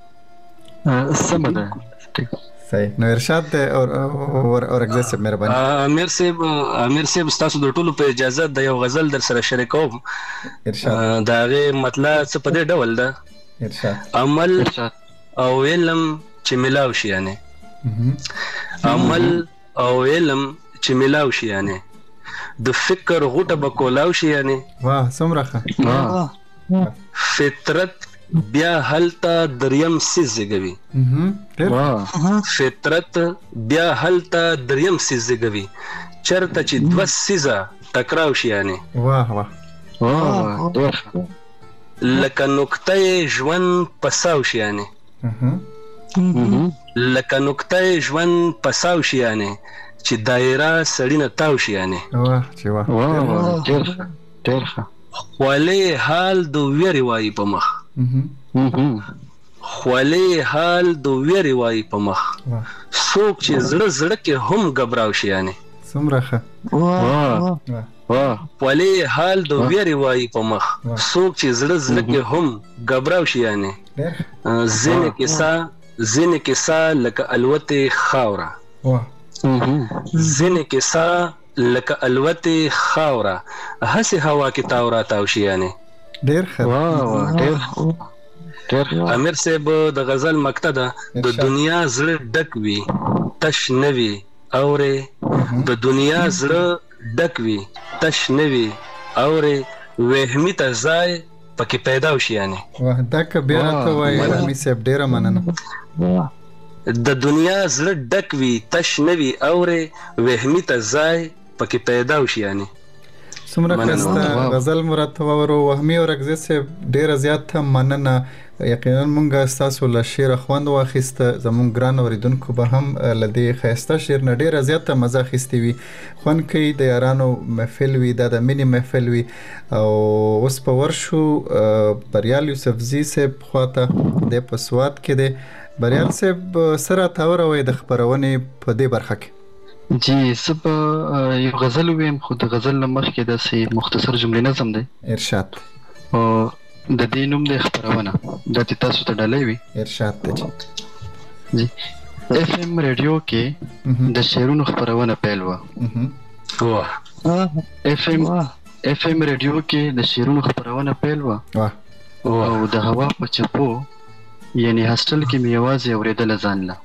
سمه ده. صحیح. نو ارشاد اورکزی صاحب مهرباني. امیر صاحب ستاسو د ټولو په اجازه د یو غزل در سره شریکوم. ارشاد. د هغې مطلع څه په دې ډول ده: ارشاد. عمل او علم چې ملاو شي، یعنی عمل او علم چې ملاو شي، یعنی د فکر غوټه به کولاو شي، یعنی واه څومره ښه. فطرت بیا هلته دریم سیز زیږوي. فطرت بیا هلته دریم سیز زیږوي، چرته چې 2 سیزه ټکراو شي، یعنی واه واه لکه نقطه ژوند پساو شي، یعنی لکه نقطه ژوند پساو شي، یعنی چې دایره سړی نه تاو شي، یعنی واه چې واه ډېر ښه. خولې حال د ویرې وایي په مخ، خولې حال د ویرې وایي په مخ، څوک چې زړه کې هم غبراو شي، یعنی څومره ښه. خولې حال د ویرې وایي په مخ، څوک چې زړه کې هم غبراو شي، یعنی ځینې کیسه لکه الوتې خاوره، ځینې کیسه لکه الوتې خاوره، هسې هوا کې تاو راتاو شي، یعنی ډېر ښه. امیر صاحب د غزل مقطع ده: د دنیا زړه ډک وي تش نه وي اورې، د دنیا زړه ډک وي تش نه وي اورې، وهمي ته ځای پکې پیدا وشي، یعنی واه دا که بیا راته وایي امیر صاحب ډېره مننه. د دنیا زړه ډک وي تش نه وي اورې، وهمي ته ځای پکې پیدا وشي، یعنی څومره ښایسته غزل مو راته واورو. وهمي اورکزی صاحب ډېره زیاته مننه. یقینا موږ ستاسو له شعره خوند واخیسته. زموږ ګران اوریدونکو به هم له دې ښایسته شعر نه ډېره زیاته مزه اخیستې وي. خوند کوي. د یارانو محفل وي، دا د مینې محفل وي. او اوس په ورشو بریال یوسفزي صاحب خواته، دی په سوات کې دی. بریال صاحب څه راته اوروئ د خپرونې په دې برخه کې؟ جی زه به یو غزل ویم، خو د غزل نه مخکې داسې مختصر جملې نظم دی. ارشاد. د دې نوم دی خپرونه، دا چې تاسو ته ډالۍ وي. ارشاد ته جی. اف ام ریډیو کې د شعرونو خپرونه پیل وه. اف ام ریډیو کې د شعرونو خپرونه پیل وه، او د هوا په چپو یعنی هاسټل کې مې یوازې اورېدله ځان له.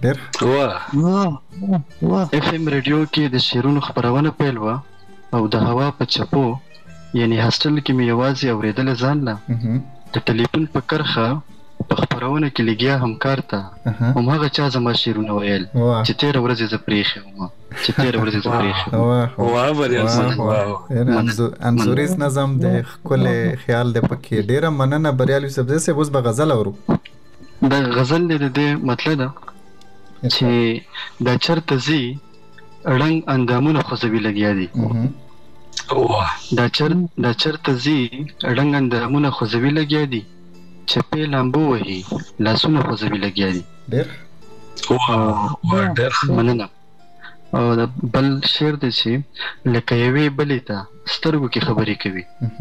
اف ام ریډیو کې د شعرونو خپرونه پیل وه، او د هوا په چپو یعنی هاسټل کې مې یوازې اورېدله ځان له. د ټلیفون په کرښه په خپرونه کې لګیا همکار ته هماغه چا زما شعرونه ویل چې تېره ورځ زه پرېښی وم چې تېره ورځ زه پرېښی واه بریال صاحب انځوریز نظم د ښکلی خیال دی پکې. ډېره مننه بریال یوسف زی صاحب. اوس به غزل اورو. دا غزل دی د دې مطلب ده چې دا چرته ځي ړنګ اندامونه خوځوي لګیا دي. دا چرته ځي ړنګ اندامونه خوځوي لګیا دي چپې لامبو وهي لاسونه خوځوي لګیا دي. ډېر مننه. او دا بل شعر دی چې لکه یوې بلې ته سترګو کې خبرې کوي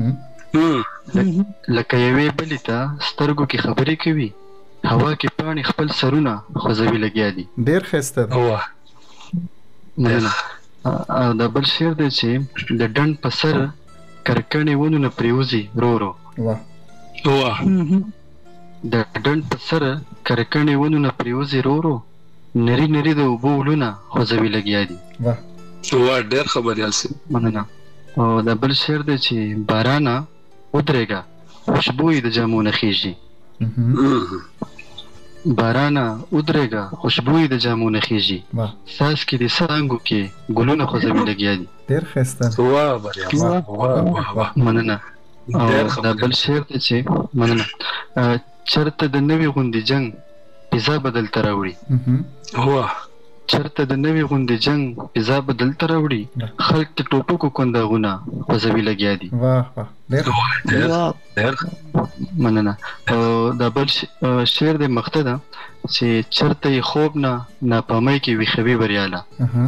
لکه یوې بلې ته سترګو کې خبرې کوي هوا کې پاڼې خپل سرونه خوځوي لګیا دي. ډېر ښایسته ده. مننه. او دا بل شعر دی چې د ډنډ په سر کرکڼې ونونه پرېوځي ورو ورو د ډنډ په سر کرکڼې ونونه پرېوځي ورو ورو نري نري د اوبو ولونه خوځوي لګیا دي. ډېر خبریال صاحب. مننه. او دا بل شعر دی چې بارانه ودرېږه خوشبو یې د جامو نه خیږي بارانه ودرېږه خوشبو یې د جامو نه خیږي ساس کې د څانګو کې ګلونه خوځوي لګیا دي. ډېر ښایسته. واه بریال صاحب. مننه. او دا بل شعر دی چې مننه چرته د نوي غوندې جنګ فضا بدل ته راوړي چرته د نوي غوندې جنګ فضا بدل ته راوړي خلک د ټوپکو کنداغونه خوځوي لګیا دي. مننه. او دا بل شعر دی مخته ده چې چرته یې خوب نه ناپامۍ کې ویښوي بریاله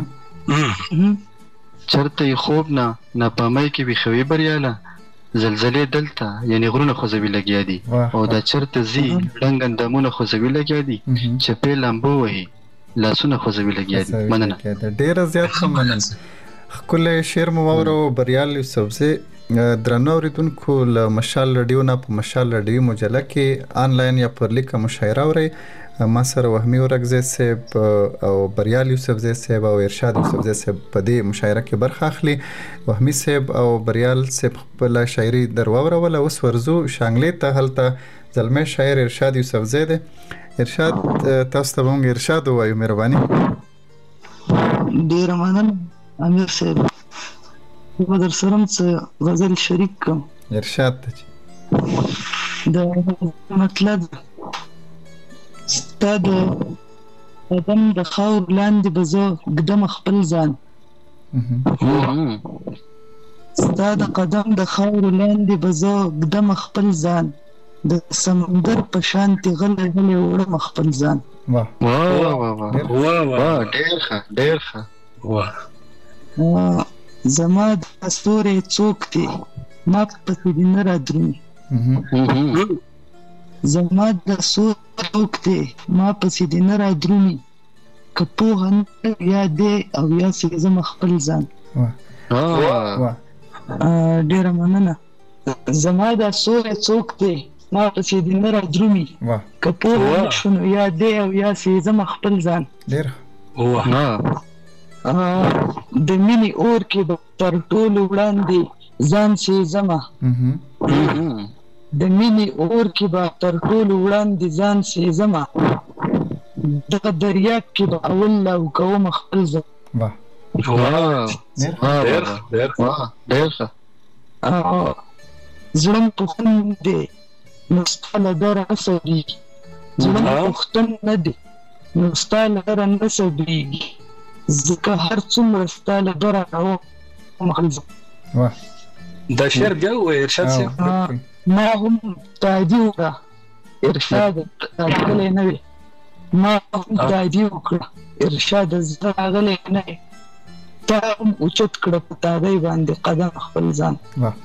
چرته یې خوب نه ناپامۍ کې ویښوي بریاله زلزلې دلته یعنی غرونه خوځوي لګیا دي. او دا چرته ځي ړنګ اندامونه خوځوي لګیا دي چپې لامبو وهي لاسونه خوځوي لګیا دي. مننه. ډېره زیاته مننه. ښکلی شعر مو واورو بریال یوسف زی. درنو اورېدونکو له مشال رادیو نه په مشال رادیو مجله کې آنلاین یا پر لیکه مشاعره اورئ. ما سره وهمي ورکزی صاحب او بریال یوسف زی صاحب او ارشاد یوسف زی صاحب په دې مشاعره کې برخه اخلي. وهمي صاحب او بریال صاحب خپله شاعري در واوروله. اوس ورځو شانګلې ته. هلته زلمی شاعر ارشاد یوسف زی دی. ارشاد تاسو ته به موږ ارشاد ووایو. مهرباني. ډېره مننه امیر صاحب. زه در سره څه غزل شریک کړم. ارشاد ته چې د مطلب ستا د قدم د خاور لاندې به زه ږدم خپل ځان ستا د قدم د خاور لاندې به زه ږدم خپل ځان د سمندر په شانتې غلی غلی وړم خپل ځان. ډېر ښه. زما د ستوري څوک دی ما پسې دې نه رادرومي زما د ستوري څوک دی ما پسې دې نه رادرومي که پوهه نه یا دی او یا سې زما خپل ځان. ډېره مننه. زما د ستوري څوک دی ما پسې دې نه رادرومي که پوهه نه شو نو یا دی او یا سې زما خپل ځان. د مینې اور کې به تر ټولو وړاندې ځان سېزمه د مینې اور کې به تر ټولو وړاندې ځان سېزمه دغه دریاب کې به اول لاو کوم خپل ځان. ډېر ښه. زړه مې پوښتن دی نو ستا له دره نه صبرېږي زړه مې پوښتن نه دی نو ستا له دره نه صبرېږي ځکه هر څومره ستا له دره راوم خپل ځان. دا شعر بیا ووایه ارشاد صاحب. ما هم تادي وکړه ارشاد راغلی نه وي ما هم تادي وکړه ارشاد زه راغلی نه وي تا هم اوچت کړه په تادۍ باندې قدم خپل ځان.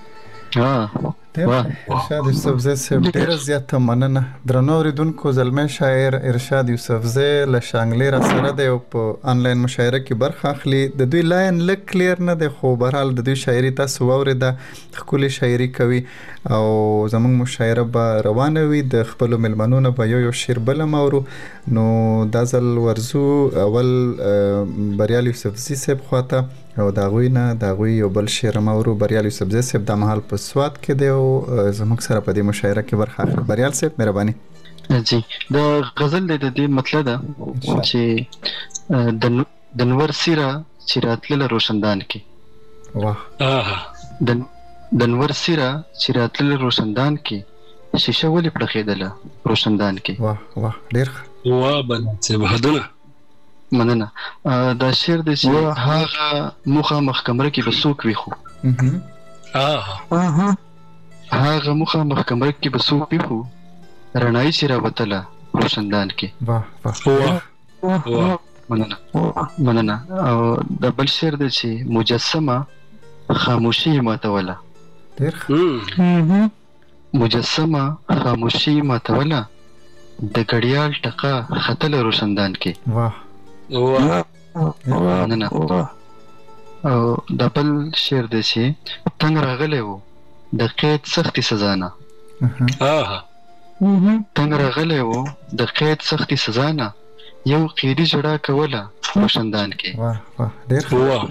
ارشاد یوسف زی صاحب ډېره زیاته مننه. درنو اورېدونکو زلمی شاعر ارشاد یوسف زی له شانګلې را سره دی او په آنلاین مشاعره کې برخه اخلي. د دوی لاین لږ کلیر نه دی خو بهرحال د دوی شاعري تاسو واورېده. ښکلې شاعري کوي او زموږ مشاعره به روانه وي. د خپلو مېلمنو نه به یو شعر بل هم اورو. نو دا ځل ورځو اول بریال یوسف زی صاحب خواته او د هغوی نه د هغوی یو بل شعر هم اورو. بریال یوسف زی صاحب دا مهال په سوات کې دی او زموږ سره په دې مشاعره کې برخه اخلي. بریال صاحب مهرباني. جی د غزل د دې مطلب ده چې د نور سیره چې راتلله روشندان کې. واه د نور سیره چې راتلله روشندان کې، شیشه ولې پړخېدله روشندان کې. واه واه ډېر واه بنڅه بهدونه مننه. دا شعر دی چې هغه مخامخ کمره کې به څوک وي خو هغه مخامخ کمره کې به څوک وي خو رڼایي چې راوتله روشندان کې. واه واه مننه. او د بل شعر دی چې مجسمه خاموشي ماتوله. ډېر مجسمه خاموشي ماتوله، د غړیال ټقه ختله روشندان کې. واه مننه. او د بل شعر دی چې تنگ راغلی و د قید سختي سزا نه. تنگ راغلی و د قید سختي سزا نه، یو قیدي جړه کوله روشندان کې. واه واه ډېر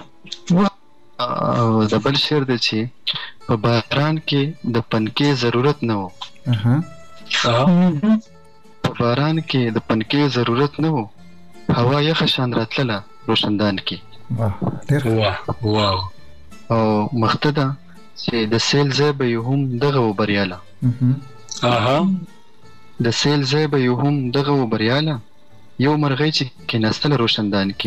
او د بل شعر دی چې په باران کې د پنکې ضرورت نه و. په باران کې د پنکې ضرورت نه و، هوا یخه شان راتلله روشندان کې. واه ډېر واه. او مخته ده چې د سیل ځای به یې هم دغه و بریاله. د سیل ځای به یې هم دغه و بریاله، یو مرغۍ چې کېناستله روشندان کې.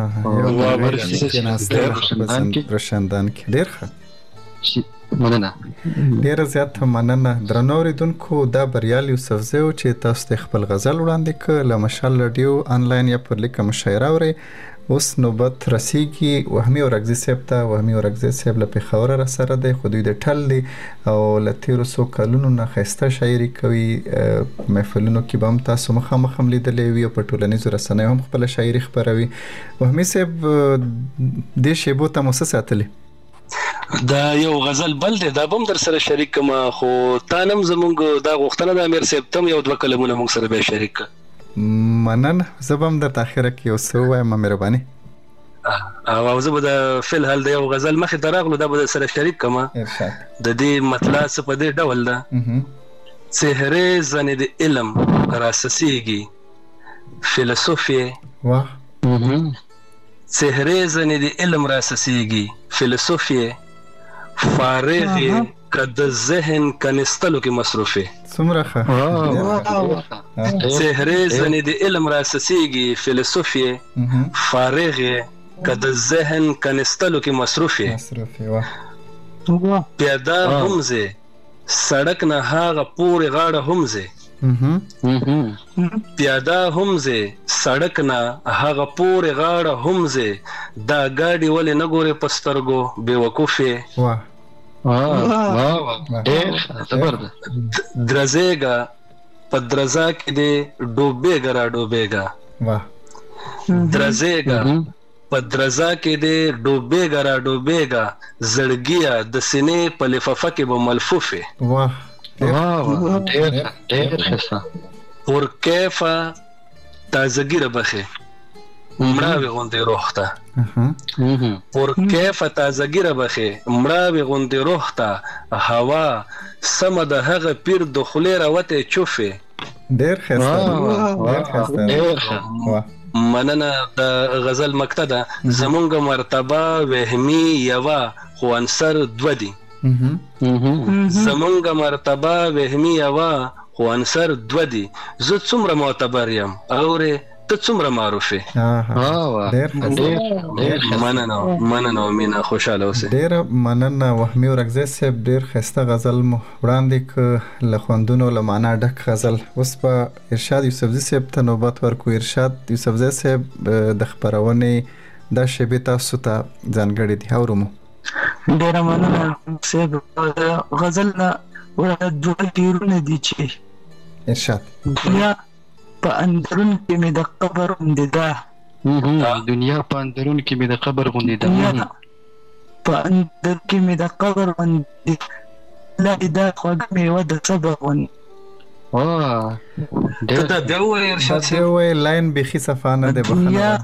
روشندان کې. ډېر ښه. مننه. ډېره زیاته مننه. درنو اورېدونکو، دا بریال یوسفزی و چې تاسو ته خپل غزل وړاندې کړ له مشال راډیو آنلاین یا پر لیکه مشاعره اورئ. اوس نوبت رسیږي وهمي اورکزي صاحب ته. وهمي اورکزي صاحب له پېښوره را سره دی، خو دوی د ټل دی او له تېرو څو کلونو نه ښایسته شاعري کوي. محفلونو کې به هم تاسو مخامخ هم لیدلی وي او په ټولنیزو رسنیو هم خپله شاعري خپروي. وهمي صاحب دې شیبو ته مو څه ساتلي؟ دا یو غزل بل دی، دا به هم در سره شریک کړم، خو تا نه هم زموږ دا غوښتنه ده امیر صاحب ته هم یو دوه کلمونه موږ سره بیا شریک کړه. مننه. زه به هم درته اخره کې یو څه ووایم مهرباني. او زه به د فی الحال د یو غزل مخې ته راغلو، دا به در سره شریک کړم. د دې مطلب څه په دې ډول ده: څهرې زنې د علم راسسیږي فیلسوفي. واه. څهرې زنې د علم راسسیږي فیلسوفي، فارغې که د ذهن کنستلو کې مصروفې. څومره ښه. څهرې زنې د علم راسسیږي فیلسوفي، فارغې که د ذهن کنستلو کې مصروفې. پیاده هم ځې سړک نه هاغه پورې غاړه هم ځې. پیاده هم ځې سړک نه هغه پورې غاړه هم ځې، دا ګاډي ولې نه ګورې په سترګو بې وقوفې. درزېږه په درزا کې دې ډوبېږه را ډوبېږه. درزېږه په درزا کې دې ډوبېږه را ډوبېږه، زړګیه د سینې په لفافه کې به ملفوفې. پر کیفه تازگی را بخې مړاوې غوندې روح ته. پر کیفه تازگی را بخې مړاوې غوندې روح ته، هوا سمه د هغه پیر د خولې راوتې چوفې. ډېر ښایسته. مننه. د غزل مکته ده: زمونږ مرتبه وهمي یوه خو عنصر دوه دي. زمونږ مرتبه وهمي یوه خو عنصر دوه دي، زه څومره معتبر یم اورې ته څومره معروف یې. مننه مینه، خوشحاله اوسئ. ډېره مننه وهمي اورکزی صاحب. ډېر ښایسته غزل مو وړاندې کړ، له خوندونو له معنا ډک غزل. اوس به ارشاد یوسفزي صاحب ته نوبت ورکړو. ارشاد یوسفزي صاحب د خپرونې دا شیبې تاسو ته ځانګړې دي، اورو مو. ډېره مننه صاحب. غزل نه دوه تیرونه دي چې ارشاد: دنیا په اندرون کې مې د قبر غوندې ده. دنیا په اندرون کې مې د قبر غوندې ده. په اندر کې مې د قبر غوندې لا دا خوږه میوه د صبر غوندې. دا بیا ووایه ارشاد صاحب. لاین بیخي صفا نه دی.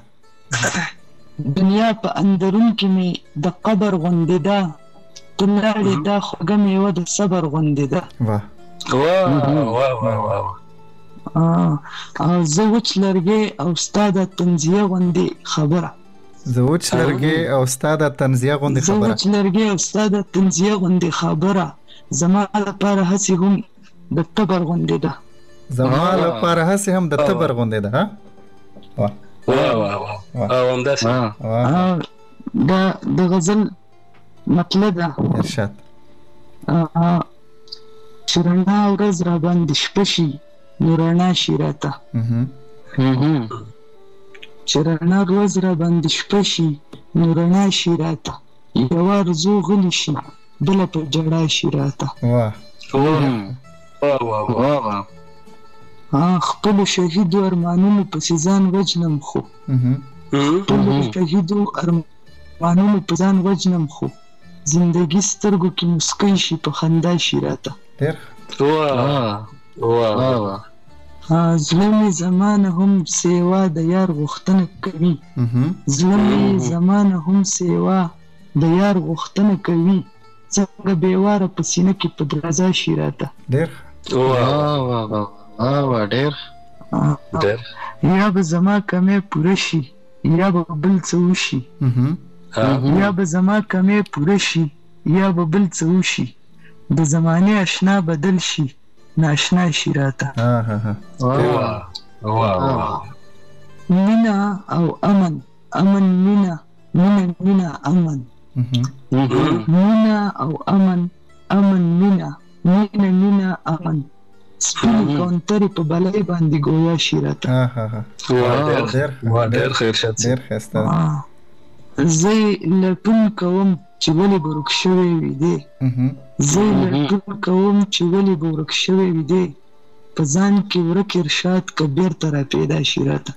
دنیا په اندرون کې مې د قبر غوندې ده، ته لاړې دا خوږه میوه د صبر غوندې ده. او زه وچ لرګی او ستا د تنزیه غوندې خبره زه وچ لرګی او ستا د تنزیه غوندې زه خبره وچ لرګی او ستا د تنزیه غوندې خبره زما لپاره هسې هم د تبر غوندې ده زما لپاره هسې هم د تبر غوندې ده. واه واه او همداسې دا د غزل مطلب ده ارشاد چې رڼا ورځ را باندې شپه شي نو رڼا شي راته چې رڼا ورځ را باندې شپه شي نو رڼا شي راته یوه ارزو غلی شي بله په جړا شي راته خپلو شهیدو ارمانونو پسې ځان وجنم خو خپلو شهیدو ارمانونو په ځان وجنم خو زندگی سترګو کې مسکی شي په خندا شي راته زړه مې زمانه هم سیوا د یار غوښتنه کوي زړه مې زمانه هم سیوا د یار غوښتنه کوي څنګه بېواره په سینه کې په درازا شي راته ډېر یا به زما کمې پوره شي یا به بل څه وشي یا به زما کمې پوره شي یا به بل څه وشي د زمانې اشنا بدل شي ناشنا شي راته مینه او امن امن مینه مینه مینه امن مینه او امن امن مینه مینه مینه امن سپینې کونترې په بلۍ باندې ګویا شي راته ډېر ښه ارشاد ډېر ښایسته زه لټون کوم چې ولې به ورک شوی وي دی زه لټون کوم چې ولې به ورک شوی وي دی په ځان کې ورک ارشاد که بیرته را پیدا شي راته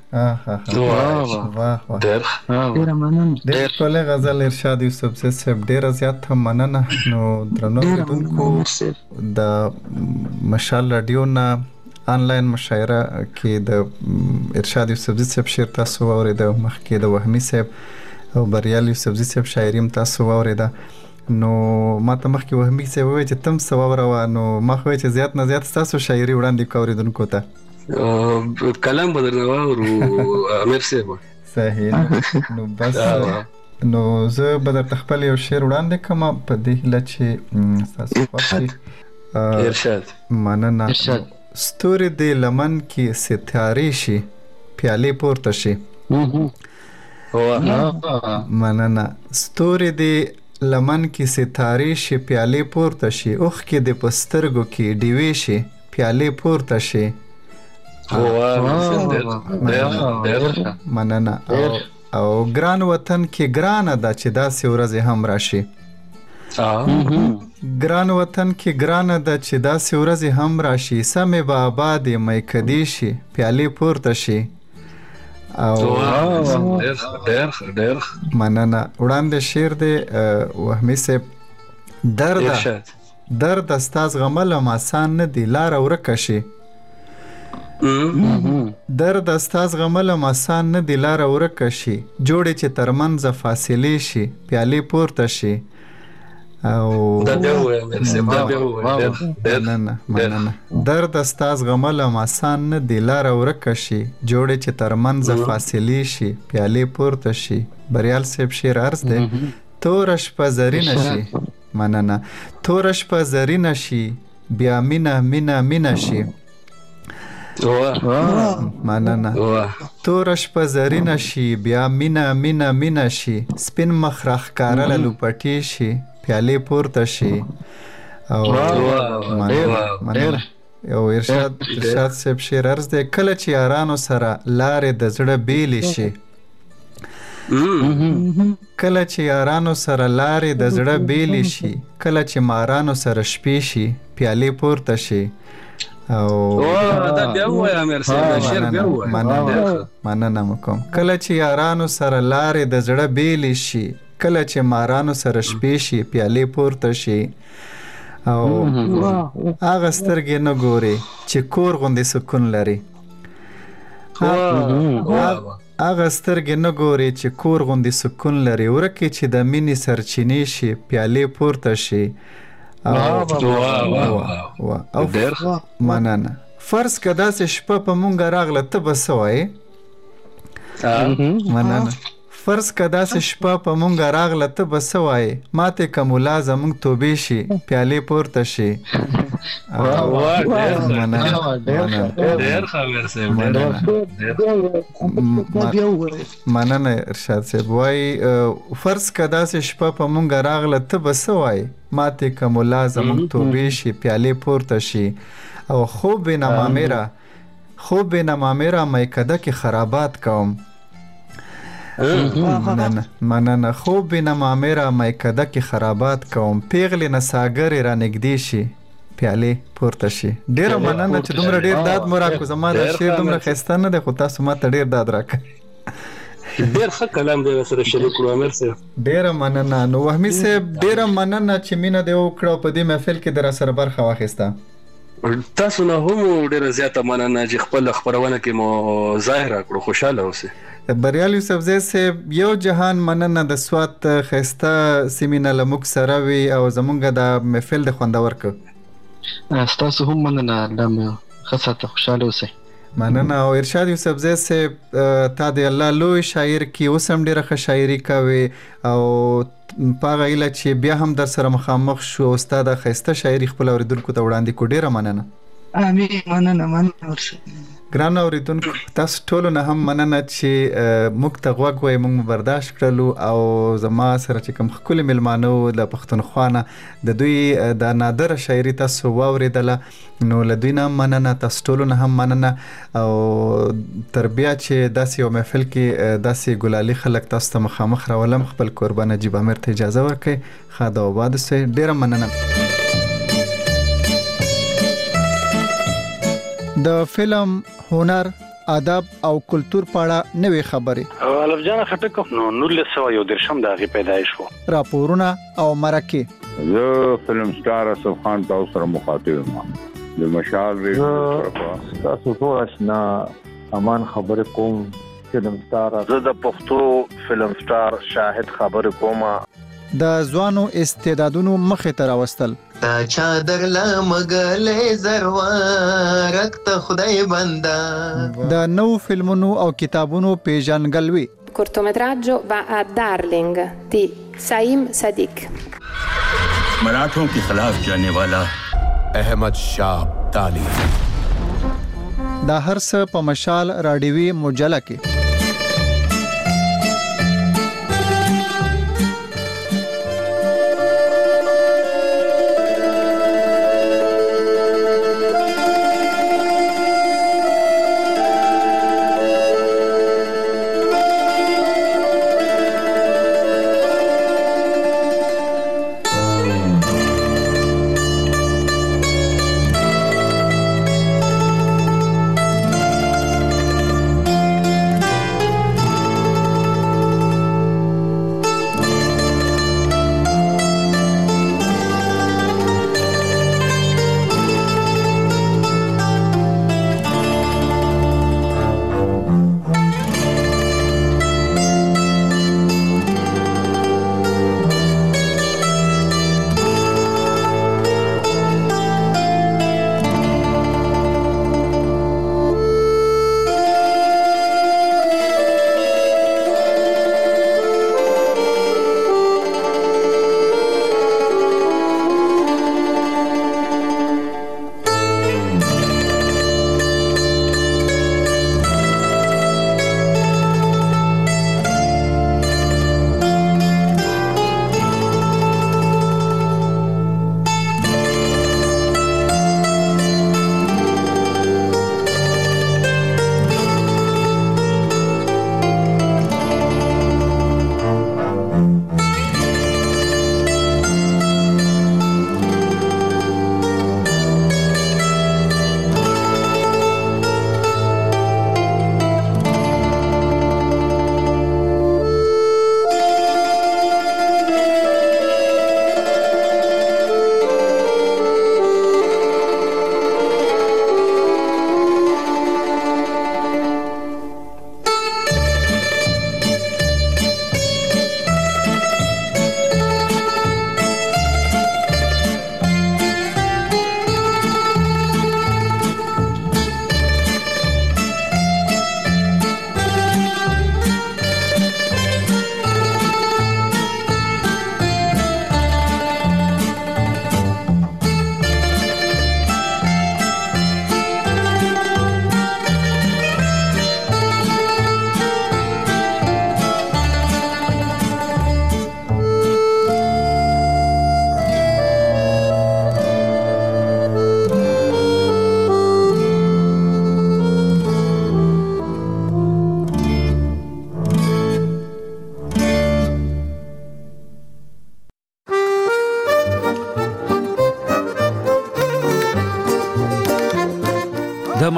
ډېره مننه ډېر ښکلی غزل ارشاد یوسفزي صاحب ډېره زیاته مننه. نو درنو اورېدونکو د مشال راډیو نه آنلاین مشاعره کې د ارشاد یوسفزي صاحب شعر تاسو واورېده مخکې د وهمي صاحب او بریال یوسفزي صاحب شاعري هم تاسو واورېده. نو ما ته مخکې وهمي صاحب وویل چې تم څه واوروه نو ما خو چې زیات نه زیات ستاسو شاعري وړاندې کړه اورېدونکو ته کلام به درنه واورو امیر صاحب صحیح نو بس نو زه به درته خپل یو شعر وړاندې کړم په دې هیله چې ستاسو خوښ شي. ارشاد مننه. ستوري دې لمن کې ستارې شي پیالې پورته شي مننه. ستوري دې لمن کې ستارې شي پیالې پورته شي اوښکې دې په سترګو کې ډیوې شي پیالې پورته شي. مننه. او ګران وطن کې ګرانه ده چې داسې ورځې هم راشي ګران وطن کې ګرانه ده چې داسې ورځې هم راشي سمې به آبادې میکدې شي پیالې پورته شي. او مننه. وړاندې شعر دی وهمي صاحب درد ستا زغملم آسان نه دی لاره ورکه شي درد ستا زغملم آسان نه دی لاره ورکه شي جوړې چې تر منځه فاصلې شي پیالې پورته شي. او مننه. درد ستا زغملم آسان نه دی لاره ورکه شي جوړې چې تر منځه فاصلې شي پیالې پورته شي. بریال صاحب شعر عرض دی توره شپه زرینه شي مننه. توره شپه زرینه شي بیا مینه مینه مینه شي مننه. توره شپه زرینه شي بیا مینه مینه مینه شي سپین مخ راښکاره له لوپټې شي پیالې پورته شي. او مننه. او ارشاد صاحب شعر عرض دی کله چې یارانو سره لارې د زړه بیلې شي کله چې یارانو سره لارې د زړه بیلې شي کله چې مارانو سره شپې شي پیالې پورته شي. او مننه مکوم. کله چې یارانو سره لارې د زړه بیلې شي کله چې مارانو سره شپې شي پیالې پورته شي. او هغه سترګې نه ګوري چې کور غوندې سکون لري هغه سترګې نه ګوري چې کور غوندې سکون لري ورکې چې د مینې سرچینې شي پیالې پورته شي. مننه. فرض که داسې شپه په مونږ راغله ته به څه وایې؟ مننه. فرض که داسې شپه په مونږ راغله ته به څه وایې؟ ماتې که ملا زمونږ توبې شي پیالې پورته شي. مننه ارشاد صاحب. وایي فرض که داسې شپه په مونږ راغله ته به څه وایې؟ ماتې که ملا زمونږ توبې شي پیالې پورته شي. او خوب بینما میرا میکده کې خرابات کوم. مننه. خوب بینما میرا میکده کې خرابات کوم. پیغلې نساګرې را نږدې شي پیالې پورته شي. ډیره مننه چې دومره ډیر داد مو راکړو. زما دا شعر دومره ښایسته نه دی خو تاسو ماته ډیر داد راکړئ. ډیر ښه کلام دی سره شریک کړو امیر صاحب. ډیره مننه. نو وهمي صاحب ډیره مننه چې مینه دې وکړه په دې محفل کې در سره برخه واخیسته. تاسو نه هم ډیره زیاته مننه چې خپل خبرونه کې مو ظاهر کړو. خوشاله اوسئ. بریال یوسفزی صاحب یو جهان مننه د سوات ښایسته سیمینه له موږ سره وي او زمونږ د محفل د خوندور کړ. ستاسو هم مننه. ښه ساته خوشاله اوسئ. مننه. او ارشاد یوسفزی صاحب تا د الله لوی شاعر کې اوس هم ډیره ښه شاعري کوي او په هغه هیله چې بیا هم در سره مخامخ شو او ستا د ښایسته شاعري خپل اورېدونکو ته وړاندې کړو. ډیره مننه. امين. مننه ګران اورېدونکو تاسو ټولو نه هم مننه چې موږ ته غوږ وایي. موږ برداشت کړلو او زما سره چې کوم ښکلي میلمانه وو د پښتونخوا نه د دوی د نادره شاعري تاسو واورېدله. نو له دوی نه هم مننه. تاسو ټولو نه هم مننه. او تر بیا چې داسې یو محفل کې داسې ګلالي خلک تاسو ته مخامخ راولم خپل کوربه نجیب امیر ته اجازه ورکړئ. ښاد او آباد اوسئ. ډیره مننه. د فلم، هنر، ادب او کلتور په اړه نوې خبرې. الف جان خټک نو 1913 د هغې پیدایش وو. راپورونه او مرکې. زه فلم سټار اسف خان تاسو سره مخاطب یم. د مشال تاسو ټول آشنا امان خبرې کوم. فلم سټار زه د پښتو فلم سټار شاهد خبرې کوم. د ځوانو استعدادونو مخې ته راوستل. تا چادر لمګلې زروارک ته خدای بندا. د نو فلمونو او کتابونو پیژنګلوي. cortometraggio va a Darling di Saim Sadiq. मराठों के खिलाफ जाने वाला अहमद शाह अब्दाली. دا هر څه په مشال راډیوي مجله کې.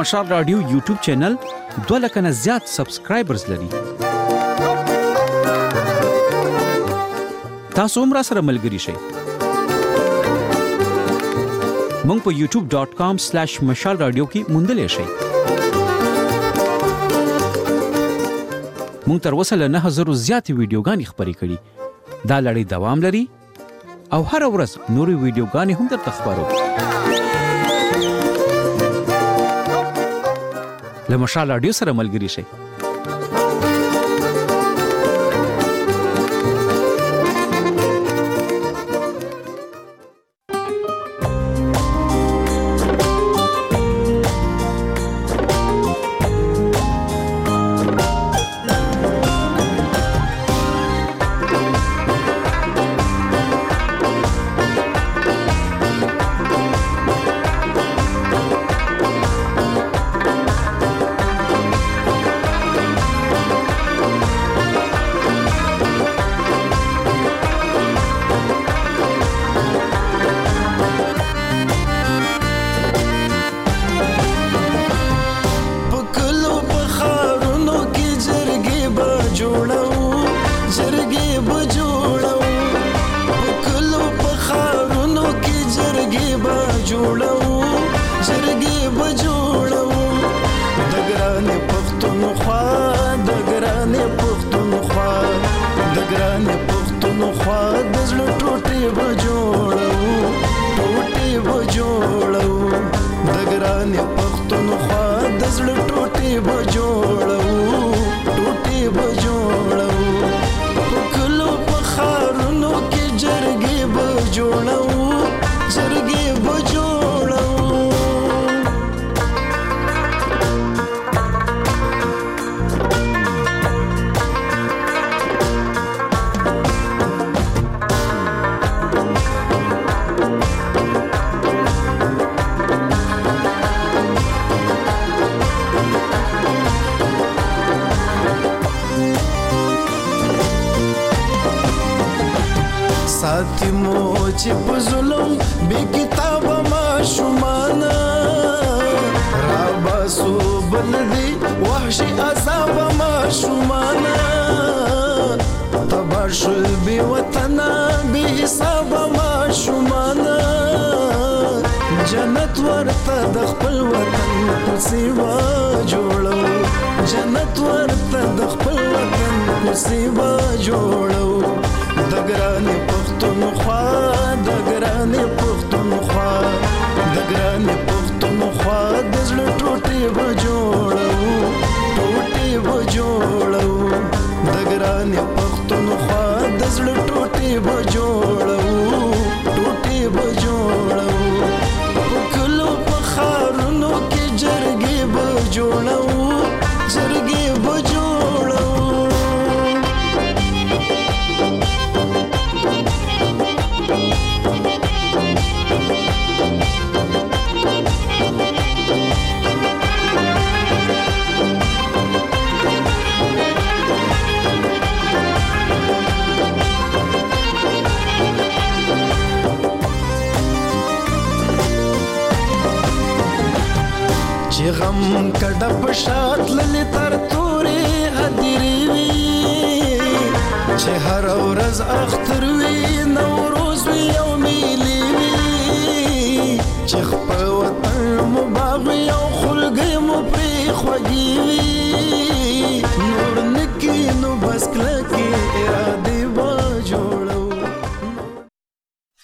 مشال رادیو یوټیوب چینل 2 لک نه زیات سبسکرایبرز لري. تاسو هم را سره ملګري شئ. مونږ په youtube.com/مشال رادیو کې موندلې شئ. مونږ تر اوسه له 9000 زیاتې ویډیوګانې خپرې کړي. دا لړۍ دوام لري او هر ورځ نورې ویډیوګانې هم درته خپرو. له مشال رادیو سره ملګري شئ. چې په ظلم بې کتابه ماشومانه راباسو بلدي وحشي عذابه ماشومانه تبا شول بې وطنه بې حسابه ماشومانه جنت ورته د خپل وطن کوڅې وا جوړو جنت ورته د خپل وطن کوڅې وا جوړو د ګرانې پښتونخوا د ګرانې پښتونخوا د ګرانې پښتونخوا د زړه ټوټې به جوړو ټوټې به جوړو د ګرانې پښتونخوا د زړه ټوټې به جوړو ټوټې به جوړو په کلو په ښارونو کې جرګې به جوړو جرګې به جوړو چې غم کډه په شات للی تر تورې هدیرې وي چې هر ورځ اختر وي نوروز وي او میلې وي چې خپل وطن مو باغ وي او خلګۍ مو پرې خوږې وي